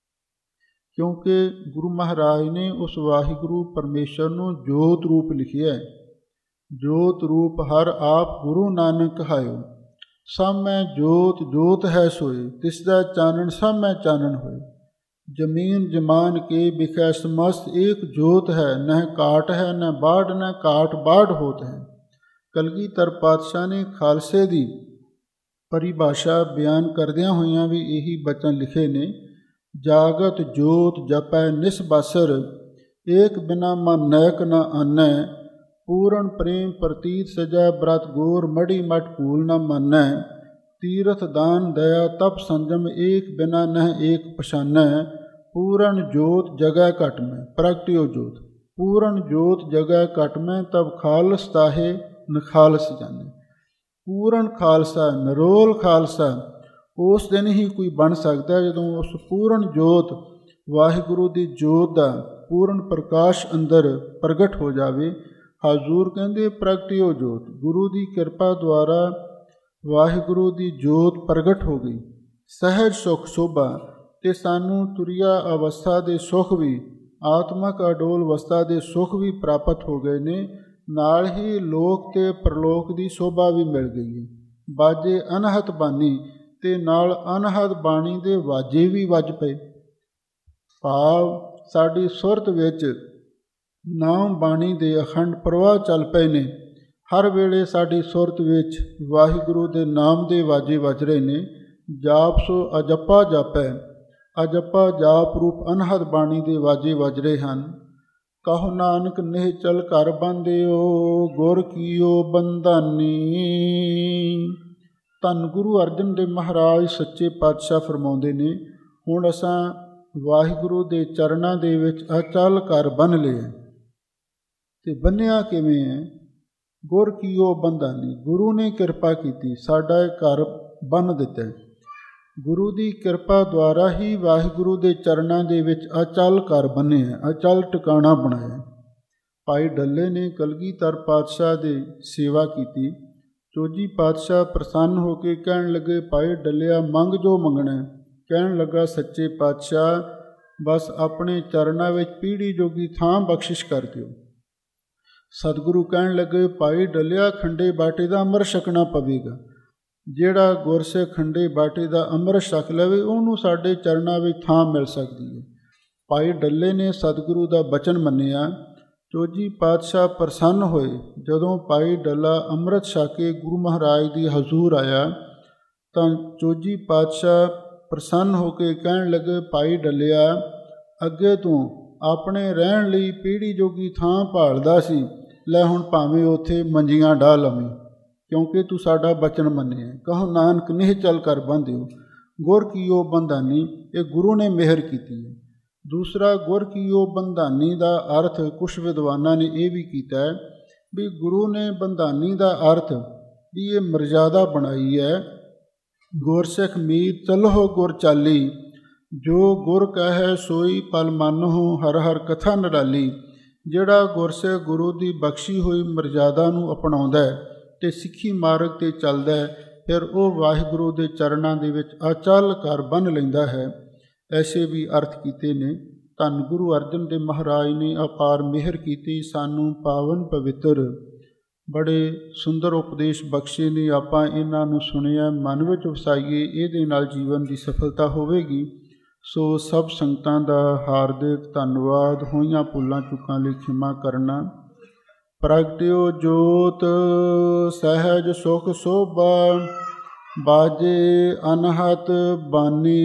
ਕਿਉਂਕਿ ਗੁਰੂ ਮਹਾਰਾਜ ਨੇ ਉਸ ਵਾਹਿਗੁਰੂ ਪਰਮੇਸ਼ਰ ਨੂੰ ਜੋਤ ਰੂਪ ਲਿਖਿਆ ਹੈ। ਜੋਤ ਰੂਪ ਹਰ ਆਪ ਗੁਰੂ ਨਾਨਕ ਕਹਾਇਓ, ਸਭ ਮੈਂ ਜੋਤ ਜੋਤ ਹੈ ਸੋਏ, ਤਿਸ ਦਾ ਚਾਨਣ ਸਭ ਮੈਂ ਚਾਨਣ ਹੋਏ। ਜ਼ਮੀਨ ਜਮਾਨ ਕੇ ਬਿਖੈ ਸਮਸਤ ਏਕ ਜੋਤ ਹੈ, ਨਹਿ ਕਾਟ ਹੈ ਨਹਿ ਬਾੜ ਨਹਿ ਕਾਟ ਬਾੜ ਹੋਤ ਹੈ। ਕਲਗੀਧਰ ਪਾਤਸ਼ਾਹ ਨੇ ਖਾਲਸੇ ਦੀ ਪਰਿਭਾਸ਼ਾ ਬਿਆਨ ਕਰਦਿਆਂ ਹੋਇਆਂ ਵੀ ਇਹੀ ਬਚਨ ਲਿਖੇ ਨੇ, ਜਾਗਤ ਜੋਤ ਜਪੈ ਨਿਸਬਾਸਰ, ਏਕ ਬਿਨਾ ਮਨ ਨੈਕ ਨ ਆਨੈ, ਪੂਰਨ ਪ੍ਰੇਮ ਪ੍ਰਤੀਤ ਸਜੈ ਬ੍ਰਤ ਗੋਰ, ਮੜੀ ਮਟ ਭੂਲ ਨ ਮਾਨੈ, ਤੀਰਥ ਦਾਨ ਦਇਆ ਤਪ ਸੰਜਮ, ਏਕ ਬਿਨਾ ਨਹਿ ਏਕ ਪਛਾਨੈ, ਪੂਰਨ ਜੋਤ ਜਗੈ ਘਟ ਮੈਂ। ਪ੍ਰਗਟਿਓ ਜੋਤ, ਪੂਰਨ ਜੋਤ ਜਗੈ ਘਟ ਮੈਂ, ਤਬ ਖਾਲਸ ਤਾਹੇ ਨਖਾਲਸ ਜਾਣੇ। ਪੂਰਨ ਖਾਲਸਾ, ਨਿਰੋਲ ਖਾਲਸਾ ਉਸ ਦਿਨ ਹੀ ਕੋਈ ਬਣ ਸਕਦਾ ਜਦੋਂ ਉਸ ਪੂਰਨ ਜੋਤ ਵਾਹਿਗੁਰੂ ਦੀ ਜੋਤ ਦਾ ਪੂਰਨ ਪ੍ਰਕਾਸ਼ ਅੰਦਰ ਪ੍ਰਗਟ ਹੋ ਜਾਵੇ। ਹਜ਼ੂਰ ਕਹਿੰਦੇ ਪ੍ਰਗਟਿਓ ਜੋਤ, ਗੁਰੂ ਦੀ ਕਿਰਪਾ ਦੁਆਰਾ ਵਾਹਿਗੁਰੂ ਦੀ ਜੋਤ ਪ੍ਰਗਟ ਹੋ ਗਈ। ਸਹਿਜ ਸੁਖ ਸੋਭਾ, ਅਤੇ ਸਾਨੂੰ ਤੁਰੀਆ ਅਵਸਥਾ ਦੇ ਸੁੱਖ ਵੀ, ਆਤਮਕ ਅਡੋਲ ਅਵਸਥਾ ਦੇ ਸੁੱਖ ਵੀ ਪ੍ਰਾਪਤ ਹੋ ਗਏ ਨੇ। ਨਾਲ ਹੀ ਲੋਕ ਤੇ ਪ੍ਰਲੋਕ ਦੀ ਸ਼ੋਭਾ ਵੀ ਮਿਲ ਗਈ ਹੈ। ਬਾਜੇ ਅਨਹਤ ਬਾਣੀ, ਅਤੇ ਨਾਲ ਅਨਹਦ ਬਾਣੀ ਦੇ ਵਾਜੇ ਵੀ ਵੱਜ ਪਏ। ਭਾਵ ਸਾਡੀ ਸੁਰਤ ਵਿੱਚ ਨਾਮ ਬਾਣੀ ਦੇ ਅਖੰਡ ਪ੍ਰਵਾਹ ਚੱਲ ਪਏ ਨੇ। ਹਰ ਵੇਲੇ ਸਾਡੀ ਸੁਰਤ ਵਿੱਚ ਵਾਹਿਗੁਰੂ ਦੇ ਨਾਮ ਦੇ ਵਾਜੇ ਵੱਜ ਰਹੇ ਨੇ। ਜਾਪ ਸੋ ਅਜੱਪਾ ਜਾਪੈ, ਅਜੱਪਾ ਜਾਪ ਰੂਪ ਅਨਹਦ ਬਾਣੀ ਦੇ ਵਾਜੇ ਵੱਜ ਰਹੇ ਹਨ। ਕਹੋ ਨਾਨਕ ਨੇਹ ਚਲ ਘਰ ਬੰਦਿਓ, ਗੁਰ ਕੀਓ ਬੰਦਾਨੀ। ਧੰਨ ਗੁਰੂ ਅਰਜਨ ਦੇਵ ਮਹਾਰਾਜ ਸੱਚੇ ਪਾਤਸ਼ਾਹ ਫਰਮਾਉਂਦੇ ਨੇ, ਹੁਣ ਅਸਾਂ ਵਾਹਿਗੁਰੂ ਦੇ ਚਰਨਾਂ ਦੇ ਵਿੱਚ ਅਚਲ ਘਰ ਬੰਨ੍ਹ ਲਿਆ। ਅਤੇ ਬੰਨਿਆ ਕਿਵੇਂ ਹੈ? ਗੁਰ ਕੀਓ ਬੰਦਾਨੀ, ਗੁਰੂ ਨੇ ਕਿਰਪਾ ਕੀਤੀ, ਸਾਡਾ ਇਹ ਘਰ ਬੰਨ੍ਹ ਦਿੱਤਾ। ਗੁਰੂ ਦੀ ਕਿਰਪਾ ਦੁਆਰਾ ਹੀ ਵਾਹਿਗੁਰੂ ਦੇ ਚਰਨਾਂ ਦੇ ਵਿੱਚ ਅਚਲ ਘਰ ਬੰਨ੍ਹਿਆ, ਅਚਲ ਟਿਕਾਣਾ ਬਣਾਇਆ। ਭਾਈ ਡੱਲੇ ਨੇ ਕਲਗੀਧਰ ਪਾਤਸ਼ਾਹ ਦੀ ਸੇਵਾ ਕੀਤੀ। ਚੋਜੀ ਪਾਤਸ਼ਾਹ ਪ੍ਰਸੰਨ ਹੋ ਕੇ ਕਹਿਣ ਲੱਗੇ, ਭਾਈ ਡੱਲਿਆ ਮੰਗ ਜੋ ਮੰਗਣਾ। ਕਹਿਣ ਲੱਗਾ, ਸੱਚੇ ਪਾਤਸ਼ਾਹ ਬਸ ਆਪਣੇ ਚਰਨਾਂ ਵਿੱਚ ਪੀੜ੍ਹੀ ਜੋਗੀ ਥਾਂ ਬਖਸ਼ਿਸ਼ ਕਰ ਦਿਓ। ਸਤਿਗੁਰੂ ਕਹਿਣ ਲੱਗੇ, ਭਾਈ ਡੱਲਿਆ ਖੰਡੇ ਬਾਟੇ ਦਾ ਅੰਮ੍ਰਿਤ ਛਕਣਾ ਪਵੇਗਾ। ਜਿਹੜਾ ਗੁਰਸਿੱਖ ਖੰਡੇ ਬਾਟੇ ਦਾ ਅੰਮ੍ਰਿਤ ਛਕ ਲਵੇ ਉਹਨੂੰ ਸਾਡੇ ਚਰਨਾਂ ਵਿੱਚ ਥਾਂ ਮਿਲ ਸਕਦੀ ਹੈ। ਭਾਈ ਡੱਲੇ ਨੇ ਸਤਿਗੁਰੂ ਦਾ ਬਚਨ ਮੰਨਿਆ। ਚੋਜੀ ਪਾਤਸ਼ਾਹ ਪ੍ਰਸੰਨ ਹੋਏ। ਜਦੋਂ ਭਾਈ ਡੱਲਾ ਅੰਮ੍ਰਿਤ ਛਕ ਕੇ ਗੁਰੂ ਮਹਾਰਾਜ ਦੀ ਹਜ਼ੂਰ ਆਇਆ ਤਾਂ ਚੋਜੀ ਪਾਤਸ਼ਾਹ ਪ੍ਰਸੰਨ ਹੋ ਕੇ ਕਹਿਣ ਲੱਗੇ, ਭਾਈ ਡੱਲਿਆ ਅੱਗੇ ਤੂੰ ਆਪਣੇ ਰਹਿਣ ਲਈ ਪੀੜ੍ਹੀ ਜੋਗੀ ਥਾਂ ਭਾਲਦਾ ਸੀ, ਲੈ ਹੁਣ ਭਾਵੇਂ ਉੱਥੇ ਮੰਜੀਆਂ ਡਾਹ ਲਵੇਂ, ਕਿਉਂਕਿ ਤੂੰ ਸਾਡਾ ਬਚਨ ਮੰਨਿਆ। ਕਹੋ ਨਾਨਕ ਨਿਹ ਚਲ ਕਰ ਬੰਧਿਓ, ਗੁਰ ਕੀਓ ਬੰਧਾਨੀ। ਇਹ ਗੁਰੂ ਨੇ ਮਿਹਰ ਕੀਤੀ ਹੈ। ਦੂਸਰਾ, ਗੁਰ ਕੀਓ ਬੰਧਾਨੀ ਦਾ ਅਰਥ ਕੁਛ ਵਿਦਵਾਨਾਂ ਨੇ ਇਹ ਵੀ ਕੀਤਾ ਹੈ ਵੀ ਗੁਰੂ ਨੇ ਬੰਧਾਨੀ ਦਾ ਅਰਥ ਵੀ ਇਹ ਮਰਜ਼ਾਦਾ ਬਣਾਈ ਹੈ। ਗੁਰਸਿੱਖ ਮੀਤ ਚਲੋ ਗੁਰ ਚਾਲੀ, ਜੋ ਗੁਰ ਕਹੈ ਸੋਈ ਪਲ ਮੰਨਹੁ, ਹਰ ਹਰ ਕਥਾ ਨਿਰਾਲੀ। ਜਿਹੜਾ ਗੁਰਸਿੱਖ ਗੁਰੂ ਦੀ ਬਖਸ਼ੀ ਹੋਈ ਮਰਜ਼ਾਦਾ ਨੂੰ ਅਪਣਾਉਂਦਾ ਹੈ ਅਤੇ ਸਿੱਖੀ ਮਾਰਗ 'ਤੇ ਚੱਲਦਾ ਹੈ, ਫਿਰ ਉਹ ਵਾਹਿਗੁਰੂ ਦੇ ਚਰਨਾਂ ਦੇ ਵਿੱਚ ਅਚਲ ਕਰ ਬੰਨ੍ਹ ਲੈਂਦਾ ਹੈ। ਐਸੇ ਵੀ ਅਰਥ ਕੀਤੇ ਨੇ। ਧੰਨ ਗੁਰੂ ਅਰਜਨ ਦੇਵ ਮਹਾਰਾਜ ਨੇ ਅਪਾਰ ਮਿਹਰ ਕੀਤੀ, ਸਾਨੂੰ ਪਾਵਨ ਪਵਿੱਤਰ ਬੜੇ ਸੁੰਦਰ ਉਪਦੇਸ਼ ਬਖਸ਼ੇ ਨੇ। ਆਪਾਂ ਇਹਨਾਂ ਨੂੰ ਸੁਣਿਆ, ਮਨ ਵਿੱਚ ਵਸਾਈਏ, ਇਹਦੇ ਨਾਲ ਜੀਵਨ ਦੀ ਸਫਲਤਾ ਹੋਵੇਗੀ। ਸੋ ਸਭ ਸੰਗਤਾਂ ਦਾ ਹਾਰਦਿਕ ਧੰਨਵਾਦ। ਹੋਈਆਂ ਭੁੱਲਾਂ ਚੁੱਕਾਂ ਲਈ ਖਿਮਾ ਕਰਨਾ। ਪ੍ਰਗਟਿਓ ਜੋਤ ਸਹਿਜ ਸੁਖ ਸੋਭਾ, ਬਾਜੇ ਅਨਹਤ ਬਾਨੀ।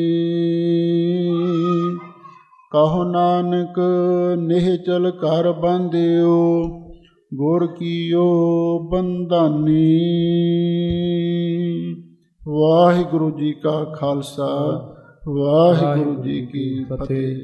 ਕਹੋ ਨਾਨਕ ਨਿਹਚਲ ਕਰ ਬੰਧਿਓ, ਗੁਰ ਕੀਓ ਬੰਧਾਨੀ। ਵਾਹਿਗੁਰੂ ਜੀ ਕਾ ਖਾਲਸਾ, ਵਾਹਿਗੁਰੂ ਜੀ ਕੀ ਫਤਿਹ।